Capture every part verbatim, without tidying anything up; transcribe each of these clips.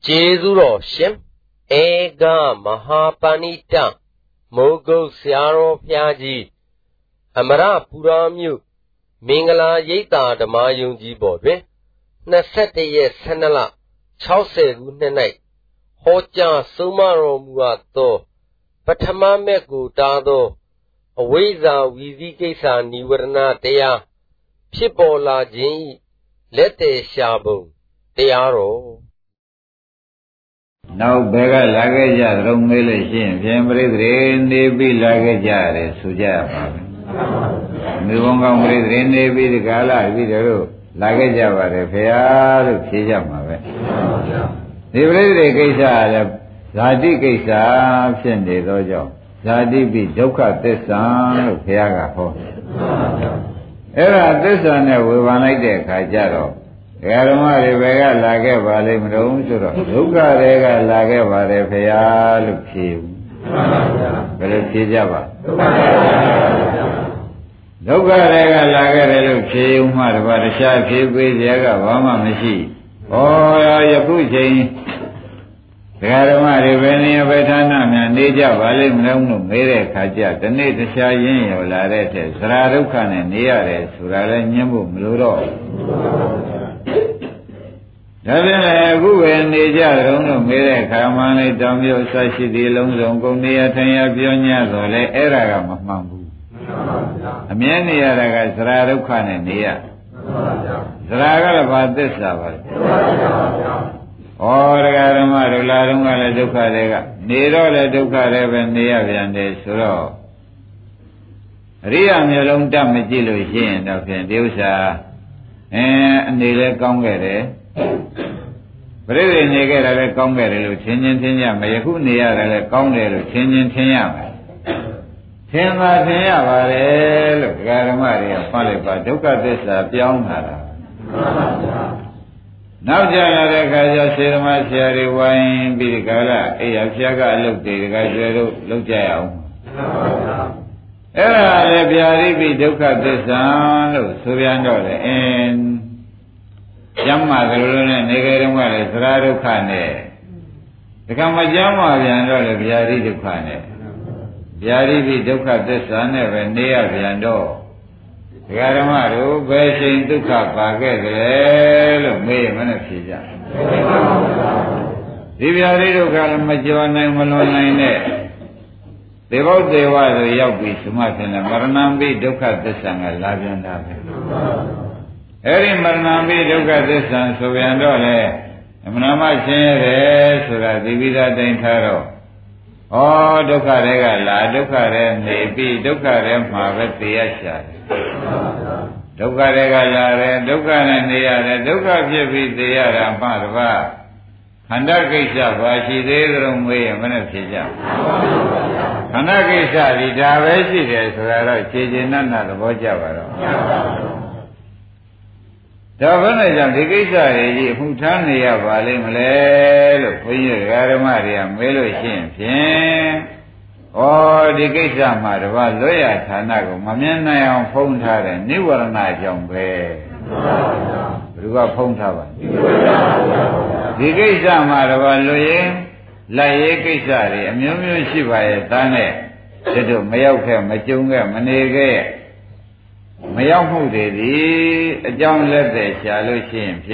Jezuro Shim Ega Mahapanita Mogo Siaro Piaji Amara Puramyu Mingala Yeta Damayunji Bodwe Nasete Ye Sanala Chause Gunenai Hoja Sumaro Muato Patama Meku Dado Aweza Wizi Kesa Niwarna Dea Pipola Jin Lete Shabu Dearo Now Bega Lagaja Romele Shin, Jembre, Nebi Lagaja, Suja. Mivonga Mre, Nebi, the Gala, Video, Lagaja, Fea, Pijama. The Brede Kesa, Zadi Kesa, Sende Dojo, Zadi be Doka Tessan, Piaga Ho. Era Tessan, we one like the Kajaro. Yarama Revega Laga Valim Romsura, Luka Rega Laga Varefea Luki, Velutijava. Luka Rega Laga Luki, Umar Varsha, Pipi, Yaga, Vama Mishi. Oh, Yapuchi Yarama Revenia Vetana, Nija Valim Romu, Mere Kaja, the native Shayin, Larete, Sararukan, and Niare, Surala Nyamu, Mluro. David Gu and Nija Rono Mere Kamani Damio Sashi de Longo Nia Tanya Bionia Zole Era Mambu. Amiani Araga Zrarukan and Nia Zraga about this hour. Or Garama Rularunga Duka Rega Nero La Duka Reven Nia Viande Suro Ria Milung Damajilo Shin of Indusa and Nile Congere. Brother Nigger Congress, Tinian Tinya, Mayaku Nia, Congress, Tinian Tinya. Tima Tinya, Garamaria, Palipa, Duca Dessa, Piona. Now Jana Kaja Sirma Sherry Wine, Bidicala, Ayafiaga looked the guy looked down. Era Lebiari be Duca Dessa, Subiando, and Jamma the Luna Negerama Sraru Kane. The Kamajama Viando, Viari Ducane. Viari be Duca de San, and Nea Viando. Garamaru, Beshin Duca Paget, May Manafija. The Viari Duca Majona Malone. They both they were the Yabi Sumatana, Maranambi Duca de San, Lavianda. Eri Marnambi Duka this and Suviandole, Amnama Chin, Sura Divida Dentaro. Oh, Duka Rega, La Duka Rem, Nebi, Duka Rem, Mavati Yasha. Duka Rega, La Rem, Duka Nandia, Duka Pipi, the Yara, Madva. Handakisha, Vashi, the room way, a manapija. Handakisha, the Davesi, Sura, Chijina, the Bojavaro. Davana Digisa, Hutania Valim Lelo, Garamaria, Melo Shin, or Digisa Madava, Loya Tanago, Mamena on Fonta, and Niwarana Jombe. Ruga Fonta. Digisa Madava Loye, Laye Kisari, and Mumu Shiva, Tane, Sedo Mayoka, Majunga, Manege. Mayamu de a young leather shallow shame,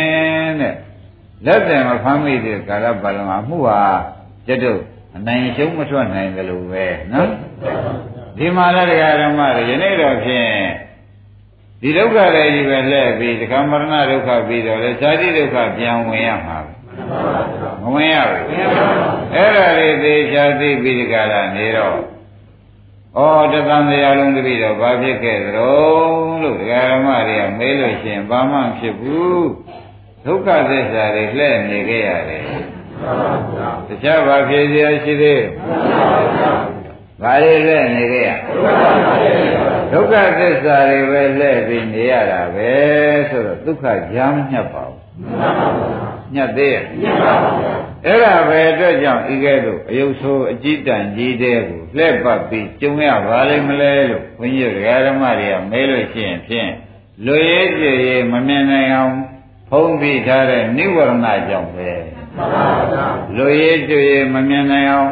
let them a family de Carabalama, who are Jedu, and then so much one angle away, no? The Malagarama, the native of him. The Luca ready when levy, the Camarana Luca Vido, the Sadi Luca Pian Wayama. Wayam. Era de Shadi Vidigala Nero. Oh, the Bandi along the video, Babi Kedro, look, Garamaria, Melushin, Baman Shibu, Luca Desa, the Glen Negare. The Chava Kedia Shide, Vale Negare. Luca Desa, the Vele in the Arab, so Luca Jam Nyapao. Nyade. Era Vedo, Igedo, you saw a Gitan, Gidevo, Lepapi, Jumia, Valley Malelo, when you Garamaria, Melushin, Loye, Mamena, ဖုံးပြီးထားတဲ့နိဝရဏကြောင့်ပဲလူရည်တွေ့ရမမြင်နိုင်အောင်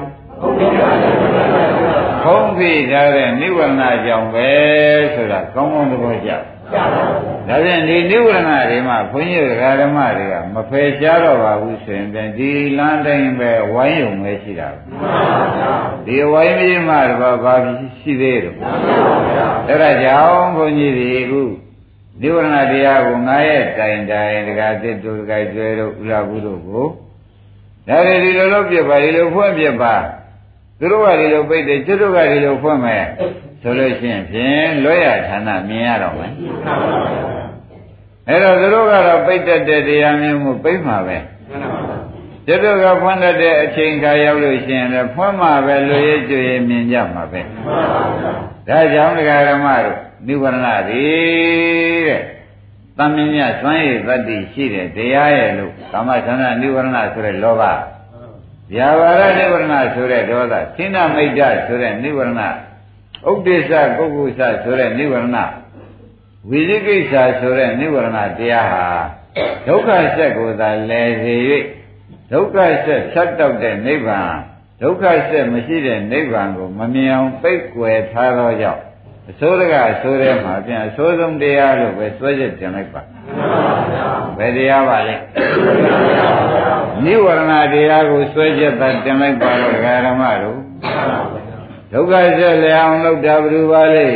ဖုံးပြီးထားတဲ့နိဝရဏကြောင့်ပဲဆိုတာကောင်းကောင်းသဘောကျဒါဖြင့်ဒီနိဝရဏတွေမှာဘုန်းကြီးဓမ္မတွေကမဖယ်ရှားတော့ပါဘူးဆိုရင်ဒီလမ်းတိုင်းပဲဝိုင်းယုံပဲရှိတာဒီဝိုင်းပြီးမှတော့ဘာရှိသေးတယ်အဲ့ဒါကြောင့်ဘုန်းကြီးတွေအခုနိဝရဏတရားကိုငါရဲ့တိုင်တိုင်တကားတစ်တို့တကားကျွဲတို့ဥလာဘူးတို့ကိုဒါတွေဒီလိုလိုပြပါဒီလိုဖွင့်ပြပါသူတို့ကဒီလိုပိတ်တယ်ကျွတ်တို့ကဒီလိုဖွင့်မယ်ဆိုလို့ရှိရင်ဖြင့်လွတ်ရဌာနမြင်ရတော့မယ်အဲ့တော့သူတို့ကတော့ပိတ်တတ်တဲ့တရားမျိုးကိုပိတ်မှာပဲကျွတ်တို့ကဖွင့်တတ်တဲ့အချိန်ခါရောက်လို့ရှိရင်လည်းဖွင့်မှာပဲလွတ်ရကျွေမြင်ကြမှာပဲဒါကြောင့်ဒကာဓမ္မတို့နိဝရဏတွေတဲ့တမင်းမြတ်စွမ်းရည်တတ္တိရှိတဲ့တရားရဲ့လို့ကာမသန္တာနိဝရဏဆိုတဲ့လောဘဗျာပါဒနိဝရဏဆိုတဲ့ဒေါသသင်္နမိတ်္တဆိုတဲ့နိဝရဏဥဒိစ္စကုက္ကုစဆိုတဲ့နိဝရဏဝိသိကိစ္စဆိုတဲ့နိဝရဏတရားဟာဒုက္ခဆက်ကိုသာလဲစေ၍ဒုက္ခဆက်ဖြတ်တောက်တဲ့နိဗ္ဗာန်ဒုက္ခဆက်မရှိတဲ့နိဗ္ဗာန်ကိုမမြင်အောင်ပိတ်ကွယ်ထားသောကြောင့်အစိုးရကအစိုးရမှာပြန်အစိုးဆုံးတရားလို့ပဲစွဲချက်တင်လိုက်ပါဘယ်တရားပါလဲနိဝရဏတရားကိုစွဲချက်သာတင်လိုက်ပါတော့ဓမ္မတို့ဒုက္ခဆက်လျအောင်လုပ်တာဘယ်လိုပါလဲ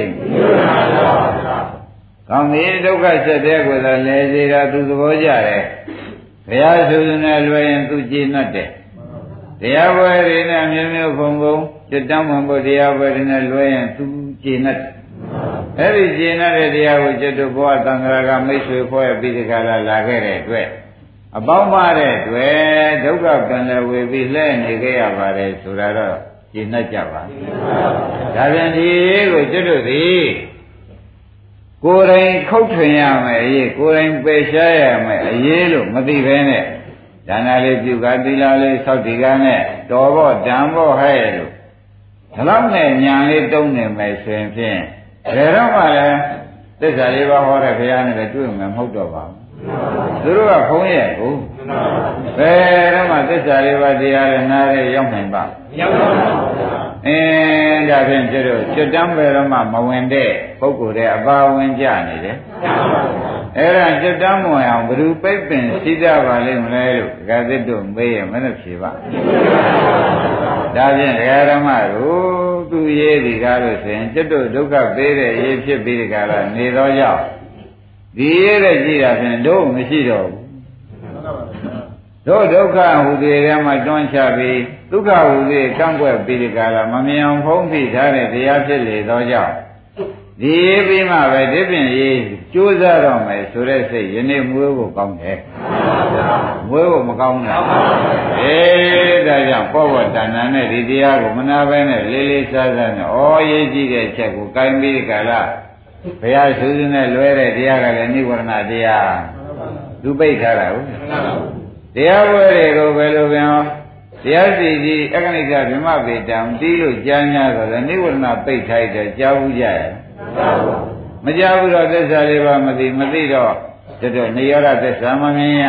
ကောင်းပြီဒုက္ခဆက်တဲ့ကိုသာလဲစေတာသူသဘောကျတယ်ဘုရားဆိုရင်လည်းလွယ်ရင်သူကြည်နှတ်တယ်တရားပွဲတွေနဲ့မျိုးမျိုးဖုံဖုံจิตတမ်းမှန်ဖို့တရားပွဲတွေနဲ့လွယ်ရင်သူကြည်နှတ်အဲ့ဒီကျင့်တဲ့တရားကိုจิตတို့ဘဝသံဃာကမိတ်ဆွေဖွဲ့ပြီးဒီကလာလာခဲ့တဲ့အတွက်အပေါင်းမတဲ့အတွက်ဒုက္ခပင်လည်းဝေပြီးလှည့်နေခဲ့ရပါတယ်ဆိုတာတော့ကျင့်တတ်ကြပါဒါပြန်ဒီကိုจิตတို့သည်ကိုယ်တိုင်ခုတ်ထွင်ရမယ်အရေးကိုယ်တိုင်ပယ်ရှားရမယ်အရေးလို့မသိဘဲနဲ့ဒါနလေးပြုကသီလလေးစောင့်တည်ကနဲ့တော်ဖို့တန်ဖို့ဟဲ့လို့ဒါတော့နဲ့ညာလေးတုံးနေမယ်ဆိုရင်ဖြင့်ဘယ်တော့မှလည်းသစ္စာလေးပါးဟောတဲ့ဘုရားနဲ့လည်းတွေ့မှာမဟုတ်တော့ပါဘူးသူတို့ကဖုံးရဲ့ကိုဘယ်တော့မှသစ္စာလေးပါးတရားနဲ့နားရဲရောက်နိုင်ပါမရောက်ပါဘူးအင်းဒါဖြင့်ကျတော့ကျွတ်တမ်းပဲတော့မှမဝင်တဲ့ပုဂ္ဂိုလ်တဲ့အပါဝင်ကြနေတယ်အဲ့ဒါကျွတ်တမ်းမဝင်အောင်ဘယ်သူပိတ်ပင်ရှိကြပါလိမ့်မလဲလို့ဒကာသစ်တို့မေးရမနဲ့ဖြေပါဒါဖြင့်ဒကာဓမ္မတို့သူရေးဒီကားလို့ဆိုရင်ကျွတ်တို့ဒုက္ခပေးတဲ့ရေးဖြစ်ပြီးဒီကားလားနေတော့ကြောင့်ဒီရေးတဲ့ကြည့်တာဖြင့်တို့မရှိတော့ဘူးတို့ဒုက္ခဟူသေးတယ်မှာတွန်းချပြီးဒုက္ခဟူသေးကန့်ကွက်ပြီးဒီကလာမမြင်အောင်ဖုံးပြီးထားတဲ့တရားဖြစ်လေသောကြောင့်ဒီပြီးမှပဲဒီပြင်ရေးကြိုးစားတော့မယ်ဆိုတဲ့စိတ်ယနေ့မွေးဖို့ကောင်းတယ်မွေးဖို့မကောင်းဘူးအေးဒါကြောင့်ပောဝတ္တဏနဲ့ဒီတရားကိုမနာပဲနဲ့လေးလေးစားစားနဲ့ဩရေးကြည့်တဲ့ချက်ကိုကိုင်းပြီးဒီကလာဘုရားဆုစုနဲ့လွဲတဲ့တရားကလည်းနိဝရဏတရားသူပိတ်ထားတာဟုတ်တရားပွဲတွေကိုဘယ်လိုပြန်တရားစီကြီးအက္ခဏိကဗြဟ္မပေတံတီးလို့ကြား냐ဆိုတော့နိဝရဏပိတ်ထိုက်တယ်ကြားဘူးကြရဲ့မကြားဘူးတော့သစ္စာလေးပါမသိမသိတော့တော်တော်နိရောဓသစ္စာမမြင်ရ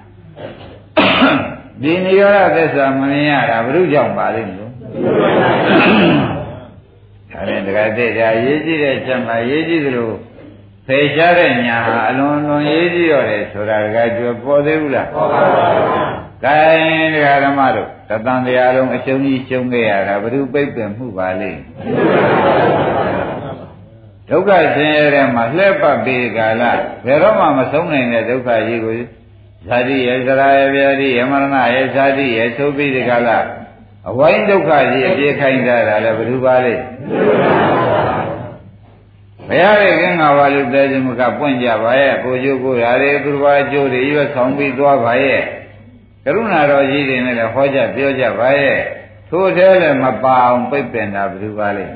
ဒီနိရောဓသစ္စာမမြင်ရတာဘုရုကြောင့်ပါလိမ့်မလို့ဒါနဲ့တခါတည်းဒါရေးကြည့်တဲ့ချက်မှာရေးကြည့်သလိုဖေရှားတဲ့ညာဟာအလွန်လွန်ရေးကြည့်ရတယ်ဆိုတာတကယ်ကျွပေါ်သေးဘူးလားပေါ်ပါပါဘုရား။ကဲတရားဓမ္မတို့တသံတရားလုံးအရှုံးကြီးရှုံးခဲ့ရတာဘု து ပိတ်ပင်မှုပါလေ။ဒုက္ခဆင်းရဲတဲ့မှာလှည့်ပတ်ပြီးကာလဘယ်တော့မှမဆုံးနိုင်တဲ့ဒုက္ခကြီးကိုဇာတိရဲ့ဇရာရဲ့ဗျာတိရဲ့မရဏရဲ့ဇာတိရဲ့သို့ပြီးဒီကာလအဝိုင်းဒုက္ခကြီးအပြေခိုင်းတာလည်းဘု து ပါလေ။ဘုရားရဲ့ကင်းငါပါလို့တဲခြင်းမကပွင့်ကြပါရဲ့ကိုကျိုးကိုရာတွေသူတော်ဘာကျိုးတွေရွတ်ဆောင်ပြီးသွားပါရဲ့ကရုဏာတော်ကြီးတွေနဲ့လည်းဟောကြပြောကြပါရဲ့ထို့ထဲလည်းမပါအောင်ပိတ်ပင်တာဘယ်သူပါလဲ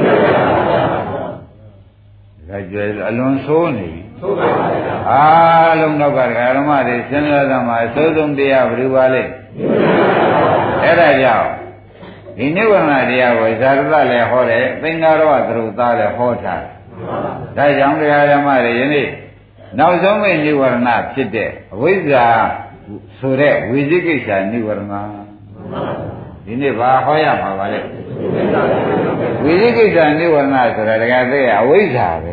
ဒါကြွယ်အလွန်ဆိုးနေပြီဆိုးပါပါဗျာအားလုံးတော့ကဓမ္မတွေစဉ်းစားသမှာအစိုးဆုံးတရားဘယ်သူပါလဲအဲ့ဒါကြောင့်ဒီနိဗ္ဗာန်တရားကိုဇာတလည်းဟောတယ်သင်္ဃာရောသရုပ်သားလည်းဟောထားဒါကြောင့်တရားဓမ္မတွေယနေ့နောက်ဆုံးမဲ့និဝရဏဖြစ်တဲ့အဝိဇ္ဇာဆိုတဲ့ဝိသိကိစ္စនិဝရဏဒီနေ့ဘာဟောရမှာပါလဲဝိသိကိစ္စនិဝရဏဆိုတာတကယ်သိအဝိဇ္ဇာပဲ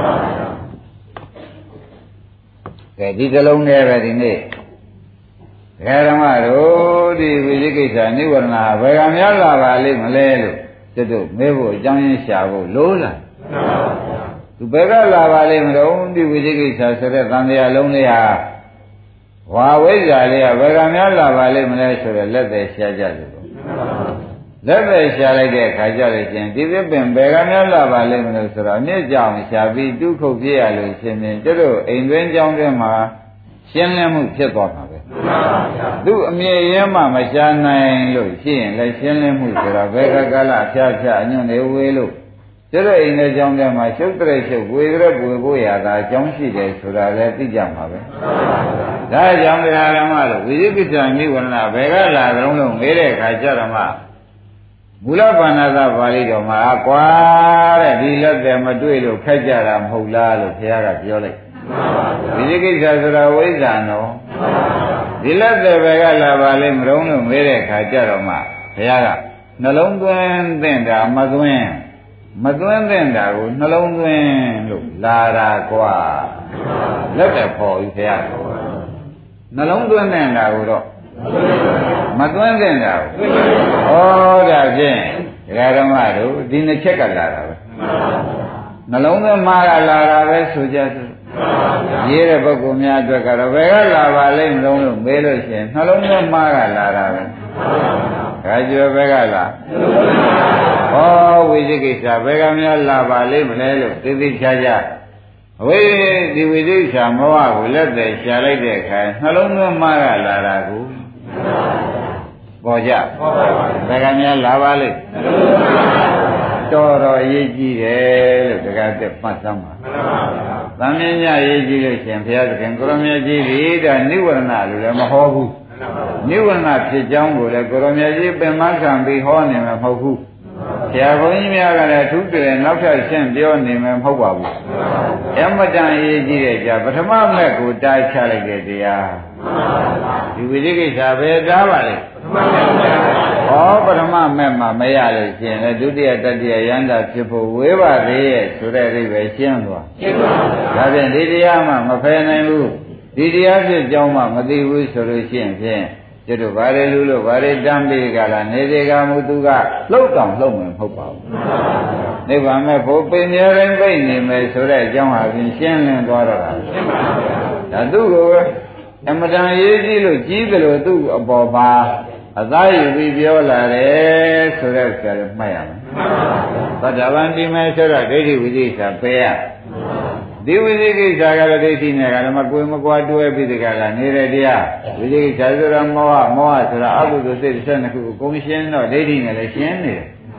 ကဲဒီကလုံးနဲ့ပဲဒီနေ့ဒကာဓမ္မတို့ဒီဝိသိကိစ္စនិဝရဏဘယ်ကများလာပါလိမ့်မလဲလို့ကျွတ်တို့မေးဖို့အကြောင်းရင်းရှာဖို့လိုလားသူဘယ်ကလာပါလိမ့်မလို့ဒီဝိသိကိစ္စဆိုတဲ့သံဃာလုံးလေးဟာဝါဝိဇ္ဇာလေးကဘယ်ကများလာပါလိမ့်မလဲဆိုတော့လက်သက်ရှားကြတယ်လို့လက်သက်ရှားလိုက်တဲ့အခါကျလို့ရှင်ဒီသစ်ပင်ဘယ်ကများလာပါလိမ့်မလို့ဆိုတော့အမြင့်ကြောင်ရှားပြီးတုခုတ်ပြရလို့ရှင်ဖြင့်တို့အိမ်တွင်းကြောင်းတွင်မှာရှင်းလင်းမှုဖြစ်သွားမှာပဲသူအမြင်ရဲမှမရှားနိုင်လို့ရှိရင်လည်းရှင်းလင်းမှုဆိုတော့ဘယ်ကကလာဖြားဖြားအညွန့်နေဝေးလို့ကျတဲ့အိမ်တဲ့ကြောင်းထဲမှာရှုပ်တဲ့ရှုပ်ဝေတဲ့ပွေဖို့ရတာအကြောင်းရှိတယ်ဆိုတာလည်းသိကြမှာပဲဒါကြောင့်တရားဓမ္မလို့ဝိသိကိစ္စနိဝရဏဘယ်ကလာကြုံလို့မေးတဲ့အခါကျတော့မှမူလဘာနာသပါဠိတော်မှာကွာတဲ့ဒီလက်တယ်မတွေ့လို့ခက်ကြတာမဟုတ်လားလို့ဘုရားကပြောလိုက်ဝိသိကိစ္စဆိုတာဝိဇ္ဇာနော်ဒီလက်တယ်ဘယ်ကလာပါလဲမလုံးလို့မေးတဲ့အခါကျတော့မှဘုရားကနှလုံးသွင်းသင့်တာမသွင်းမသွင်းသင့်တာကိုနှလုံးသွင်းလို့လာတာကွာလက်တယ်ပေါ်ပြီဘုရားနှလုံးသွင်းသင့်တာကိုတော့မသွင်းသင့်တာကိုဩဒါဖြင့်ဒကာဓမ္မတို့ဒီနှစ်ချက်ကလာတာပဲနှလုံးသွင်းမှာကလာတာပဲဆိုကြစို့ရေးတဲ့ပုဂ္ဂိုလ်များအတွက်ကတော့ဘယ်ကလာပါလိမ့်မလို့လို့မေးလို့ရှိရင်နှလုံးသွင်းမှာကလာတာပဲဒါကျော်ဘယ်ကလာဩဝိသိကိစ္စဘယ်ကများလာပါလိမ့်မလဲလို့သိသိချာချာအဝိဒီဝိသိကိစ္စမောဟကိုလက်သက်ရှာလိုက်တဲ့အခါနှလုံးသွင်းမှာကလာတာကိုပေါ်ကြဘယ်ကများလာပါလိမ့်တော်တော်အရေးကြီးတယ်လို့တက္ကသမှတ်သမ်းပါသံမြင်ညရေးကြည့်လို့ရှင်ဘုရားသခင်ကိုရမကြီးဒီဒါနိဝရဏလို့လည်းမဟောဘူးနိဝရဏဖြစ်ကြောင်းကိုလည်းကိုရမကြီးပင်မခံပြီးဟောနေမှာမဟုတ်ဘူးဆရာဘုန်းကြီးများကလည်းအထူးတည်းနောက်ထပ်ရှင်းပြောနေမှာမဟုတ်ပါဘူးအမတန်ရေးကြည့်တဲ့ကြာပထမမဲ့ကိုတားချလိုက်တဲ့တရားဒီဝိသိကိစ္စပဲတားပါလေဟောပထမမဲ့မှာမရလို့ရှင်လေဒုတိယတတိယယန္တာဖြစ်ဖို့ဝေးပါသေးရဲ့ဆိုတဲ့အိဗယ်ရှင်းသွားရှင်းပါဘူးဒါဖြင့်ဒီတရားမှမဖယ်နိုင်ဘူးဒီတရားဖြစ်ကြောင်းမှမသိဘူးဆိုလို့ရှိရင်ဖြင့်ကျွတ်တို့ဗါရလူလို့ဗါရတမ်းပြီးကြလားနေစေကမူသူကလှုပ်တောင်လှုပ်မယ်မဟုတ်ပါဘူးနိဗ္ဗာန်မဲ့ဖို့ပင်ရရင်ပြိနေမယ်ဆိုတဲ့အကြောင်းဟာဖြင့်ရှင်းလင်းသွားတော့တာရှင်းပါဘူးဒါသူ့ကိုအမတန်ရေးကြည့်လို့ကြီးတယ်လို့သူ့အပေါ်မှာအသာယူပြီးပြောလာတယ်ဆိုတဲ့ဥစ္စာကိုမှတ်ရမယ်သတ္တဗန္တိမဲဆိုတော့ဒိဋ္ဌိဝိသိကိစ္စပယ်ရဒီဝိသိကိစ္စကတော့ဒိဋ္ဌိနဲ့ကလည်းမကွေမကွာတွဲပြီးတကလားနေတဲ့တရားဝိသိကိစ္စဆိုတော့မောဟမောဟဆိုတာအကုသိုလ်စိတ်တစ်ဆက်နှစ်ခုကိုကုန်ရှင်းတော့ဒိဋ္ဌိနဲ့လည်းရှင်းနေ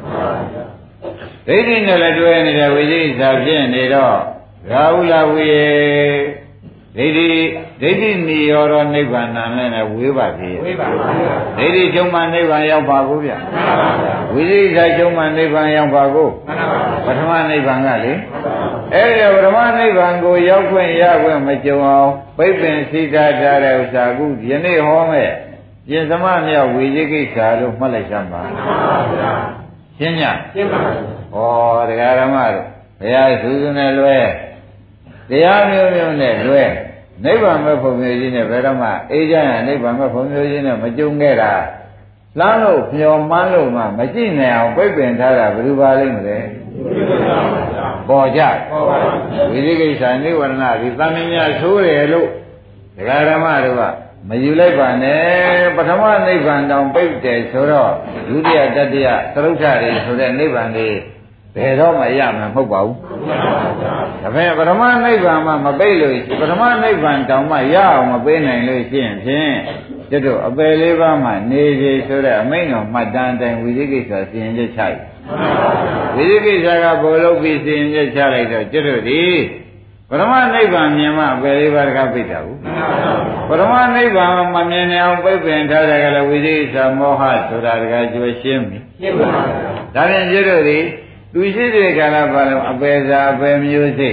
တယ်ဒိဋ္ဌိနဲ့လည်းတွဲနေတဲ့ဝိသိကိစ္စဖြစ်နေတော့ရာဟုလဝိယေဒိဋ္ဌိဒိဋ္ဌိနိရောဓနိဗ္ဗာန်နဲ့ဝေးပါသေးရဲ့ဝေးပါပါဒိဋ္ဌိချုပ်မှနိဗ္ဗာန်ရောက်ပါကိုဗျာဝိသိကိစ္စချုပ်မှနိဗ္ဗာန်ရောက်ပါကိုပထမနိဗ္ဗာန်ကလေအဲ့ဒီပထမနိဗ္ဗာန်ကိုရောက်ခွင့်ရခွင့်မကြုံအောင်ပိတ်ပင်စိတ်ထားထားတဲ့ဥစ္စာကုယနေ့ဟောမဲ့ပြင်သမမြောက်ဝိသိကိစ္စလို့မှတ်လိုက်စမ်းပါရှင်းညရှင်းပါဩတရားဓမ္မတို့ဘုရားသုစုနဲ့လွဲတရားမျိုးမျိုးနဲ့လွဲနိဗ္ဗာန်မဲ့ဘုံမျိုးကြီးနဲ့ဘယ်တော့မှအေးချမ်းရနိဗ္ဗာန်မဲ့ဘုံမျိုးကြီးနဲ့မကြုံခဲ့တာလမ်းလို့မျောမှန်းလို့မှမကြည့်နိုင်အောင်ပြိပင်ထားတာဘယ်လိုပါလိမ့်မလဲပေါ်ကြဝိသိကိစ္စနိဝရဏဒီသံမြညာဆိုးတယ်လို့ဒကာဓမ္မတို့ကမယူလိုက်ပါနဲ့ပထမနိဗ္ဗာန်တောင်ပြိတယ်ဆိုတော့ဒုတိယတတိယသရုပ်ထတွေဆိုတဲ့နိဗ္ဗာန်တွေဘယ်တော့မှရမှာမဟုတ်ပါဘူးဒါပေမဲ့ပထမနိဗ္ဗာန်မှမပိတ်လို့ရှိပထမနိဗ္ဗာန်တောင်မှရအောင်မပေးနိုင်လို့ရှိရင်ဖြင့်ကျွတ်တို့အပယ်လေးပါးမှနေစီဆိုတဲ့အမိန့်တော်မှတ်တမ်းတိုင်းဝိသိကိစ္စစီရင်ချက်ချလိုက်ဝိသိကိစ္စကဘောလုံးပြီးစီရင်ချက်ချလိုက်တော့ကျွတ်တို့ဒီပထမနိဗ္ဗာန်မြင်မှအပယ်လေးပါးတကားပိတ်တာဘူးပထမနိဗ္ဗာန်မမြင်နိုင်အောင်ပိတ်ပင်ထားတယ်ကလည်းဝိသိကိစ္စမောဟဆိုတာတကားကျွေးရှင်းပြီရှင်းပါဘူးဒါဖြင့်ကျွတ်တို့ဒီသူရှိတဲ့ကာလပါလုံးအပယ်စာအပယ်မျိုးစိတ်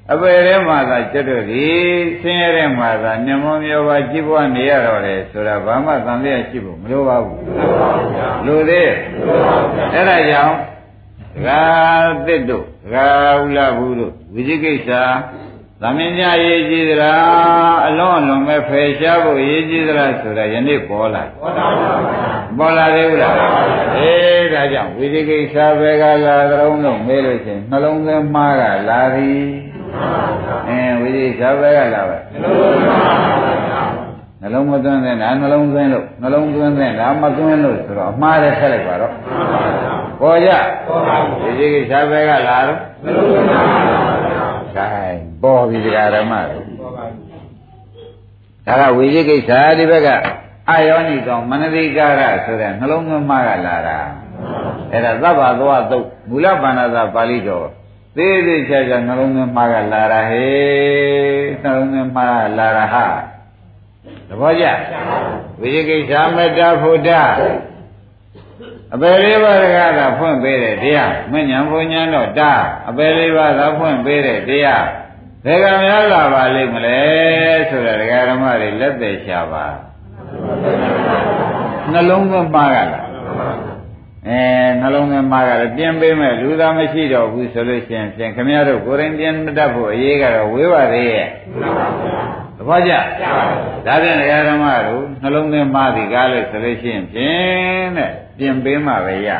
အပေထဲမှာသာကျွတ်တို့ဒီဆင်းရဲတဲ့မှာသာညမမျောပါကြည်ပွားနေရတော့တယ်ဆိုတာဘာမှသံသယရှိဖို့မလိုပါဘူးလိုသေးအဲ့ဒါကြောင့်ဒကာသစ်တို့ဒကာဥလာဘူးတို့ဝိသိကိစ္စသမင်ညာရေးကြည့်သလားအလုံးအလုံးပဲဖယ်ရှားဖို့ရေးကြည့်သလားဆိုတာယနေ့ပေါ်လာပေါ်လာသေးဘူးလားအေးဒါကြောင့်ဝိသိကိစ္စပဲကလာကြုံလို့မေးလို့ချင်းနှလုံးသွင်းမှားကလာသည်အဲဝိသိကိစ္စပဲကလာပဲနှလုံးမသွင်းတဲ့နာနှလုံးသွင်းလို့နှလုံးသွင်းတဲ့နာမသွင်းလို့ဆိုတော့အမှားတယ်ဆက်လိုက်ပါတော့ပေါ်ကြဝိသိကိစ္စပဲကလာတော့နှလုံးသွင်းပါခိုင်းပေါ်ပြီဒကာဓမ္မတို့ဒါကဝိသိကိစ္စဒီဘက်ကအာယောနိကောင်မနတိကာရဆိုတဲ့နှလုံးသွင်းမှားကလာတာအဲ့ဒါသဗ္ဗသောသုတ်မူလပါဏာသာပါဠိတော်သေးသေးချာချာနှလုံးသွင်းမှားကလာတာဟေးနှလုံးသွင်းမှားလာတာဟာသဘောကျဝိသိကိစ္စမေတ္တာဖို့တာအပေလေးပါးကသာဖွင့်ပေးတဲ့တရားမဉ္ဇဉ်ဘုံညာတော့တာအပေလေးပါးသာဖွင့်ပေးတဲ့တရားဘယ်ကများလာပါလိမ့်မလဲဆိုတာဒကာဓမ္မတွေလက်သက်ရှာပါနှလုံးသွင်းမှားကလားအဲနှလုံးသွင်းမှားကလည်းပြင်ပေးမဲ့လူသားမရှိတော့ဘူးဆိုလို့ရှိရင်ပြင်ခမရတို့ကိုယ်ရင်ပြင်တတ်ဖို့အရေးကတော့ဝေးပါသေးရဲ့သဘောကျဒါဖြင့်ဒကာဓမ္မတို့နှလုံးသွင်းမှားသည်ကားလို့ဆိုလို့ရှိရင်ဖြင့်တဲ့ပြင်ပေးမှပဲရ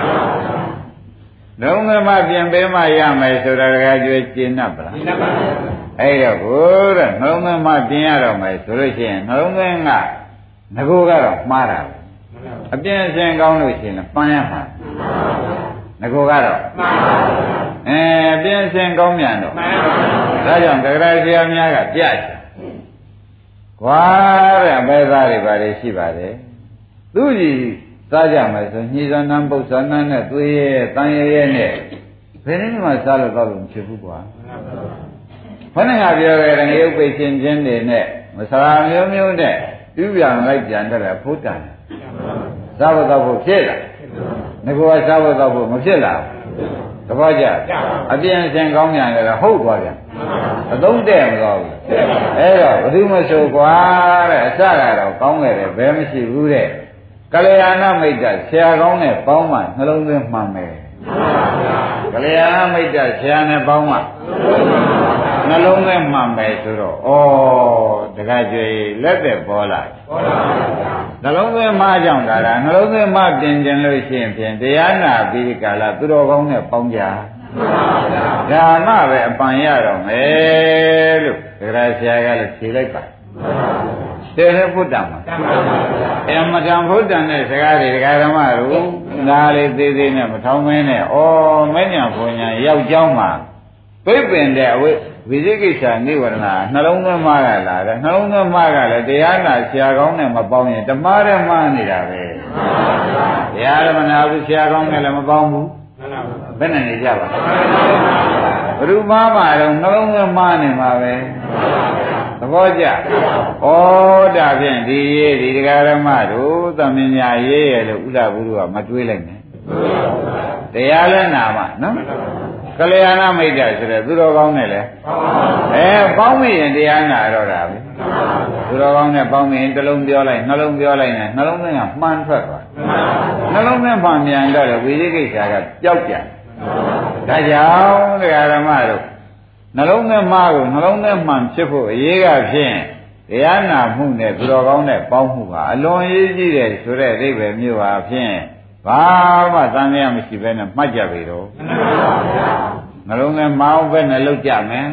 နှလုံးသွင်းမှပြင်ပေးမှရမယ်ဆိုတာဒကာကျွေးကျင့်납ပါလားကျင့်납ပါအဲ့တော့ကိုတဲ့နှလုံးသွင်းမှပြင်ရတော့မယ်ဆိုလို့ရှိရင်နှလုံးသွင်းကငကိုကတော့မှားတာအပြင်အရှင်ကောင်းလို့ရှိရင်ပန်းရမှာငကိုကတော့မှားပါအဲအပြင်အရှင်ကောင်းမြန်တော့မှန်ပါဒါကြောင့်ဒကာဆရာများကပြချင်ကွာတဲ့အပဲသားတွေပါလေရှိပါတယ်သူကြီးစားကြမယ်ဆိုညှိစနံပု္ပ္ပနံနဲ့သွေးရဲတန်ရဲရဲနဲ့ဘယ်နည်းမှစားလို့တော့မဖြစ်ဘူးကွာဘုန်းကပြောခဲ့တဲ့ငရုတ်ပိတ်ချင်းချင်းတွေနဲ့မစားမျိုးမျိုးနဲ့ပြုပြန်လိုက်ပြန်တဲ့ဖုတ်တန်စားဖို့တော့ဖို့ဖြစ်လာငါကစားဖို့တော့ဖို့မဖြစ်လာသဘောကျအပြင်းအစင်ကောင်းမြန်ကြတော့ဟုတ်သွားပြန်အသုံးတဲ့မသွားဘူးအဲ့တော့ဘယ်သူမဆိုကွာတဲ့အစကတော့ကောင်းခဲ့တယ်ဘယ်မရှိဘူးတဲ့ကလျာဏမိတ်တဆရာကောင်းနဲ့ပေါင်းမှနှလုံးသွင်းမှန်မယ်ကလျာဏမိတ်တဆရာနဲ့ပေါင်းမှနှလုံးသွင်းမှန်မယ်ဆိုတော့ဩတခါကျွေလက်သက်ပေါ်လာပေါ်လာပါနှလုံးသွင်းမှကြောင့်ဒါလားနှလုံးသွင်းမှပြင်ကျင်လို့ရှိရင်ဖြင့်တရားနာပြီးဒီကာလသူတော်ကောင်းနဲ့ပေါင်းကြဒါမှပဲအပန်ရတော့မယ်လို့ဒကာဆရာကလည်းဖြေလိုက်ပါတေရဘုဒ္ဓမှာအမတန်ဘုဒ္ဓနဲ့စကားတွေဒကာဓမ္မတို့ဒါလေးသေးသေးနဲ့မထောင်းမင်းနဲ့ဩမဉ္ဇဉ်ဘုံညာရောက်ကြောင်းမှာပြိပင်တဲ့အဝိဝိသိကိစ္စနိဝရဏနှလုံးသွင်းမှားကလာတယ်နှလုံးသွင်းမှားကလည်းတရားနာဆရာကောင်းနဲ့မပေါင်းရင်ဓမ္မရမနေတာပဲတရားဓမ္မနာဘူးဆရာကောင်းနဲ့လည်းမပေါင်းဘူးဘယ်နဲ့နေကြပါဘုရုမားမှာတော့နှလုံးသွင်းမှားနေမှာပဲသဘောကျဩဒါဖြင့်ဒီရေးဒီတရားဓမ္မတို့သမင်ညာရေးရလို့ဥဒ္ဒဘုရုကမတွေးလိုက်နဲ့တရားလည်းနာမှာနော်ကလျာဏမိတ်တဆိုတဲ့သူတော်ကောင်းနဲ့လေအဲပေါင်းမိရင်တရားနာတော့တာပဲသူတော်ကောင်းနဲ့ပေါင်းမိရင်တစ်လုံးပြောလိုက်နှလုံးပြောလိုက်နဲ့နှလုံးသွင်းကမှန်ထွက်သွားနှလုံးသွင်းမှန်ပြန်တော့လေဝိသိကိစ္စကပျောက်ပြန်ဒါကြောင့်တရားဓမ္မတို့နှလုံးသွင်းမှားကိုနှလုံးသွင်းမှန်ဖြစ်ဖို့အရေးကဖြင့်တရားနာမှုနဲ့သူတော်ကောင်းနဲ့ပေါင်းမှုဟာအလွန်ရေးကြည့်တယ်ဆိုတဲ့အိဗယ်မျိုးဟာဖြင့်ဘာမှသံဃာမရှိဘဲနဲ့မှတ်ကြပြီတော့နှလုံးသွင်းမအောင်ပဲနဲ့လောက်ကြမယ်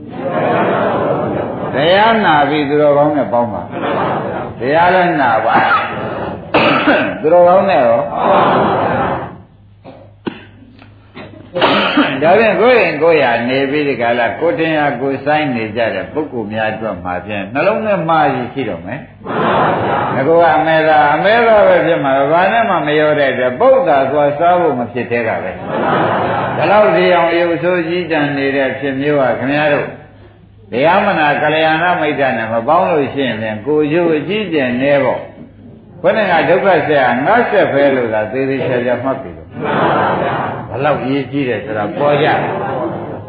တရားနာပြီးသူတော်ကောင်းနဲ့ပေါင်းပါတရားလည်းနာပါသူတော်ကောင်းနဲ့ရောဒါဖြင့်ကိုယ်ရင်ကိုယ်ရနေပြီးဒီကလာကိုတင်ရကိုဆိုင်နေကြတဲ့ပုဂ္ဂိုလ်များအတွက်မှာဖြင့်နှလုံးသွင်းမှားရရှိတော့မယ်ငါကအမေသာအမေသာပဲဖြစ်မှာဘာနဲ့မှမရောတဲ့အတွက်ပုဒ်သာသွားစားဖို့မဖြစ်သေးတာပဲဒါတော့ဒီအောင်ရုပ်ဆိုးကြီးတန်နေတဲ့ဖြစ်မျိုးကခင်ဗျားတို့တရားမနာကလျာဏမိတ်တနဲ့မပေါင်းလို့ရှိရင်လည်းကိုရုပ်အကြီးကျယ်နေပေါ့ဘယ်နဲ့ကဒုက္ခဆက်ဟာငါဆက်ဖဲလို့သာသေးသေးချာချာမှတ်ပြီလို့ဘလောက်ရေးကြည့်တယ်ဆိုတာပေါ်ကြဒ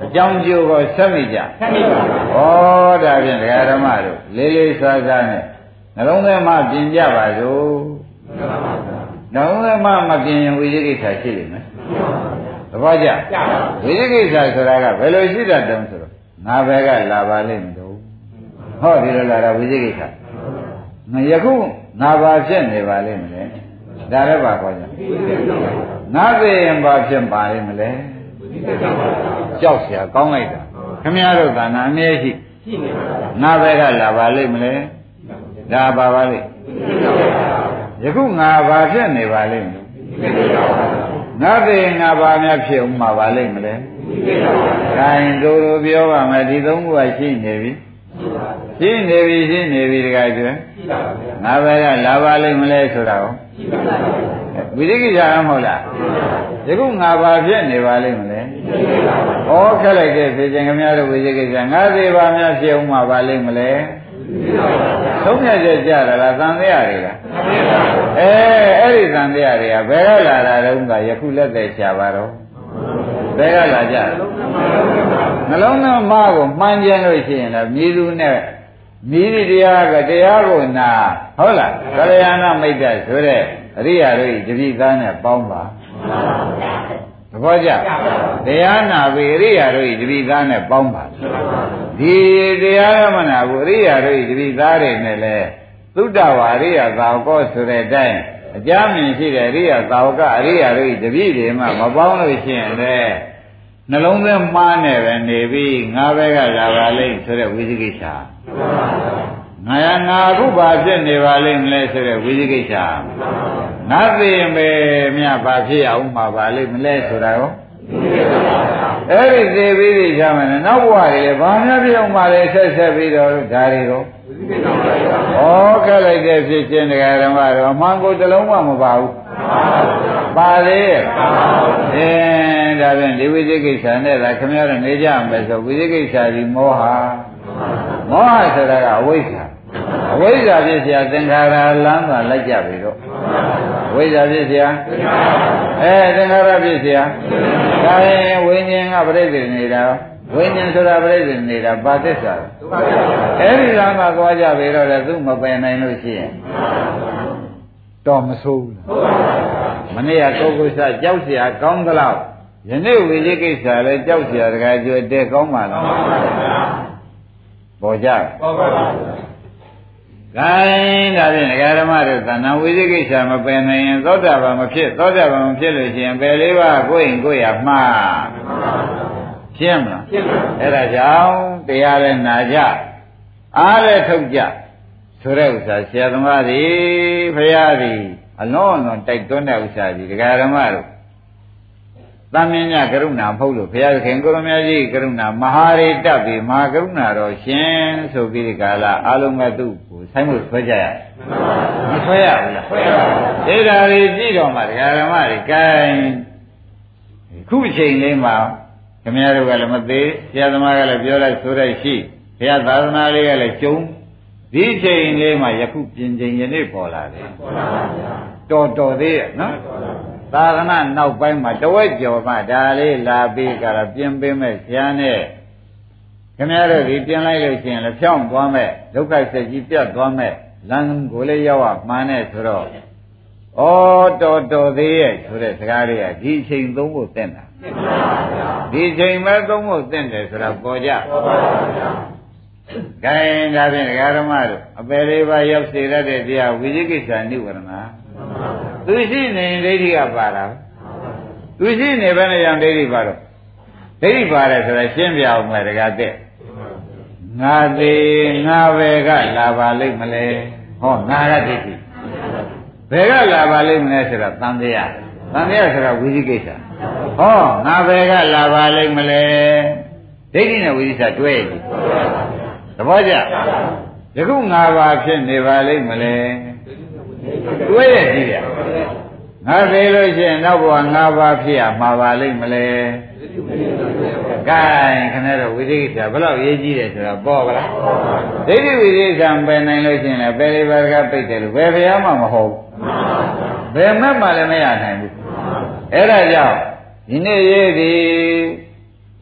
အကြောင်းကျိုးကိုဆက်မိကြဆက်မိပါဩဒါဖြင့်ဒကာဓမ္မတို့လေးလေးစားစားနဲ့နှလုံးသားမှာပြင်ကြပါစို့နှလုံးသားမှာမပြင်ရင်ဝိသေကိစ္စရှိလိမ့်မယ်သဘောကျဝိသေကိစ္စဆိုတာကဘယ်လိုရှိတတ်တုံးဆိုတော့ငါဘက်ကလာပါလိမ့်မလို့ဟောဒီလိုလာတာဝိသေကိစ္စယခုငါဘာဖြစ်နေပါလိမ့်မလဲဒါလည်းပါခေါ်ကြငါသိရင်ဘာဖြစ်ပါလိမ့်မလဲကြောက်เสียကောင်းလိုက်တာခမည်းတော်ကနာအမြဲရှိငါဘက်ကလာပါလိမ့်မလဲဒါပါပါလိမ့်ယခုငါဘာဖြစ်နေပါလိမ့်မလဲငါသိရင်ငါဘာများဖြစ်ဦးမှာပါလိမ့်မလဲဒါရင်တို့လိုပြောပါမယ်ဒီသုံးခုကရှိနေပြီရှိနေပြီရှိနေပြီတခါကျွန်းငါဘက်ကလာပါလိမ့်မလဲဆိုတာကိုဝိသေကိစ္စမဟုတ်လားယခုငါဘာဖြစ်နေပါလိမ့်မလဲဩခက်လိုက်တဲ့ဖြစ်ခြင်းခင်ဗျားတို့ဝိသေကိစ္စငါသေးပါများဖြစ်အောင်မှာပါလိမ့်မလဲသုံးမြတ်ချက်ကြတာလားသံဃာတွေလားအဲအဲ့ဒီသံဃာတွေကဘယ်ကလာတာတုန်းကယခုလက်သက်ချပါတော့ဘယ်ကလာကြနှလုံးသားမကိုမှန်ကြလို့ရှိရင်လည်းမြည်သူနဲ့မြည်တရားကတရားကိုနာဟုတ်လားကလျာဏမိတ်တဆိုတဲ့အရိယာတို့တပိသားနဲ့ပေါင်းပါသဘောကျတရားနာပြီအရိယာတို့တပိသားနဲ့ပေါင်းပါဒီတရားမနာဘူးအရိယာတို့တပိသားတွေနဲ့လဲသုဒ္ဓဝါရိယသာဝကောဆိုတဲ့အတိုင်းအကြမ်းမြင်ရှိတဲ့အရိယာသာဝကအရိယာတို့တပိတွေမှမပေါင်းလို့ရှိရင်လေနှလုံးသွင်းမှားနေပဲနေပြီးငါဘက်ကလာပါလိမ့်ဆိုတဲ့ဝိသိကိစ္စငါရငါအခုဘာဖြစ်နေပါလိမ့်မလဲဆိုတဲ့ဝိသိကိစ္စငါသိရင်ပဲမြတ်ဘာဖြစ်ရအောင်မှာပါလိမ့်မလဲဆိုတာရောအဲ့ဒီသိပြီးပြီရှာမယ်နောက်ဘဝတွေလည်းဘာများဖြစ်အောင်ပါလဲဆက်ဆက်ပြီးတော့ဒါတွေတော့ဩခက်လိုက်တဲ့ဖြစ်ခြင်းတရားဓမ္မတော့အမှန်ကိုတလုံးမှမပါဘူးပါလေအဲဒါဖြင့်ဒီဝိသိကိစ္စနဲ့သာခင်ဗျားတို့နေကြမယ်ဆိုဝိသိကိစ္စဒီမောဟမောဟဆိုတာကအဝိဇ္ဇာအဝိဇ္ဇာဖြစ်เสียသင်္ခါရလမ်းသွားလိုက်ကြပြီတော့ဝိဇ္ဇာဖြစ်เสียအဲသင်္ခါရဖြစ်เสียဒါရင်ဝိညာဉ်ကပြိတ္တိနေတာဝိညာဉ်ဆိုတာပြိတ္တိနေတာပါသစ္စာအဲ့ဒီလမ်းမှာသွားကြပြီတော့လည်းသူမပယ်နိုင်လို့ရှိရင်တော့မဆိုးဘူးမနေ့ကပုဂ္ဂိုလ်စကြောက်เสียကောင်းသလားယနေ့ဝိသိကိစ္စလည်းကြောက်เสียတခါကျွတ်တဲ့ကောင်းပါလားပေါ်ကြပေါ်ပါပါဂိုင်းဒါဖြင့်ဒကာဓမ္မတို့သဏ္ဍာန်ဝိသိကိစ္စမပယ်နိုင်ရင်သောတာပန်မဖြစ်သောတာပန်မဖြစ်လို့ရှိရင်ပယ်လေးပါးကိုယ်ရင်ကိုယ်ရမှားဖြစ်မလားဖြစ်ပါအဲ့ဒါကြောင့်တရားလည်းနာကြအားလည်းထုတ်ကြဆိုတဲ့ဥစ္စာဆရာသမားတွေဖရာတွေအလုံးအလွန်တိုက်တွန်းတဲ့ဥစ္စာကြီးဒကာဓမ္မတို့သမင်းညကရုဏာမဟုတ်လို့ဘုရားခင်ကိုရမကြီးကရုဏာမဟာရိတ္တပြီမဟာကရုဏာတော်ရှင်ဆိုပြီးဒီကာလအလုံးမဲ့သူ့ကိုဆိုင်မှုဆွဲကြရမဆွဲရဘူးလားဆွဲရပါဘူးဒါတွေကြည့်တော့မှဒကာဓမ္မတွေကဲခုအချိန်လေးမှာခင်ဗျားတို့ကလည်းမသေးဆရာသမားကလည်းပြောလိုက်ဆိုလိုက်ရှိဘုရားသာသနာလေးကလည်းကျုံဒီချိန်လေးမှာယခုပြင်ချိန်ယနေ့ပေါ်လာတယ်ပေါ်လာပါဗျာတော်တော်သေးရဲ့နော်သာသနာနောက်ပိုင်းမှာတဝက်ကျော်မှဒါလေးလာပြီးကြတာပြင်ပေးမဲ့ဆရာနဲ့ခင်ဗျားတို့ဒီပြင်လိုက်လို့ရှိရင်လည်းဖြောင်းသွားမဲ့ဒုက္ခဆက်ကြီးပြတ်သွားမဲ့လမ်းကိုလည်းရောက်ရမှန်းနဲ့ဆိုတော့ဩတော်တော်သေးရဲ့ဆိုတဲ့စကားလေးကဒီအချိန်သုံးဖို့တက်တာဒီအချိန်ပဲသုံးဖို့တက်တယ်ဆိုတာပေါ်ကြပေါ်ပါဗျာဂိုင်းဒါဖြင့်ဒကာဓမ္မတို့အပယ်လေးပါးရောက်စေရတဲ့တရားဝိသိကိစ္စနိဝရဏသူရှိနေဒိဋ္ဌိကပါတာသူရှိနေဘယ်နဲ့ကြောင့်ဒိဋ္ဌိပါတော့ဒိဋ္ဌိပါတယ်ဆိုတာရှင်းပြအောင်မယ်ဒကာတဲ့ငါသေးငါပဲကလာပါလိမ့်မလဲဟောငါကဒိဋ္ဌိဘယ်ကလာပါလိမ့်မလဲဆိုတာသံတရားသံတရားဆိုတာဝိသိကိစ္စဟောငါပဲကလာပါလိမ့်မလဲဒိဋ္ဌိနဲ့ဝိသိကိစ္စတွဲပြီသဘောကျယခုငါပါဖြစ်နေပါလိမ့်မလဲတွဲရကြည့်ရငါသေးလို့ရှိရင်နောက်ဘဝငါပါဖြစ်ရမှာပါလိမ့်မလဲကဲခဏတော့ဝိသိကိစ္စဘယ်လောက်ရေးကြည့်တယ်ဆိုတာပေါ်ပါလားဒိဋ္ဌိဝိသိကိစ္စပယ်နိုင်လို့ရှိရင်လည်းပယ်လေးပါးကပိတ်တယ်လို့ဘယ်ဘုရားမှမဟုတ်ဘယ်မှမှလည်းမရနိုင်ဘူးအဲ့ဒါကြောင့်ဒီနေ့ရေးသည်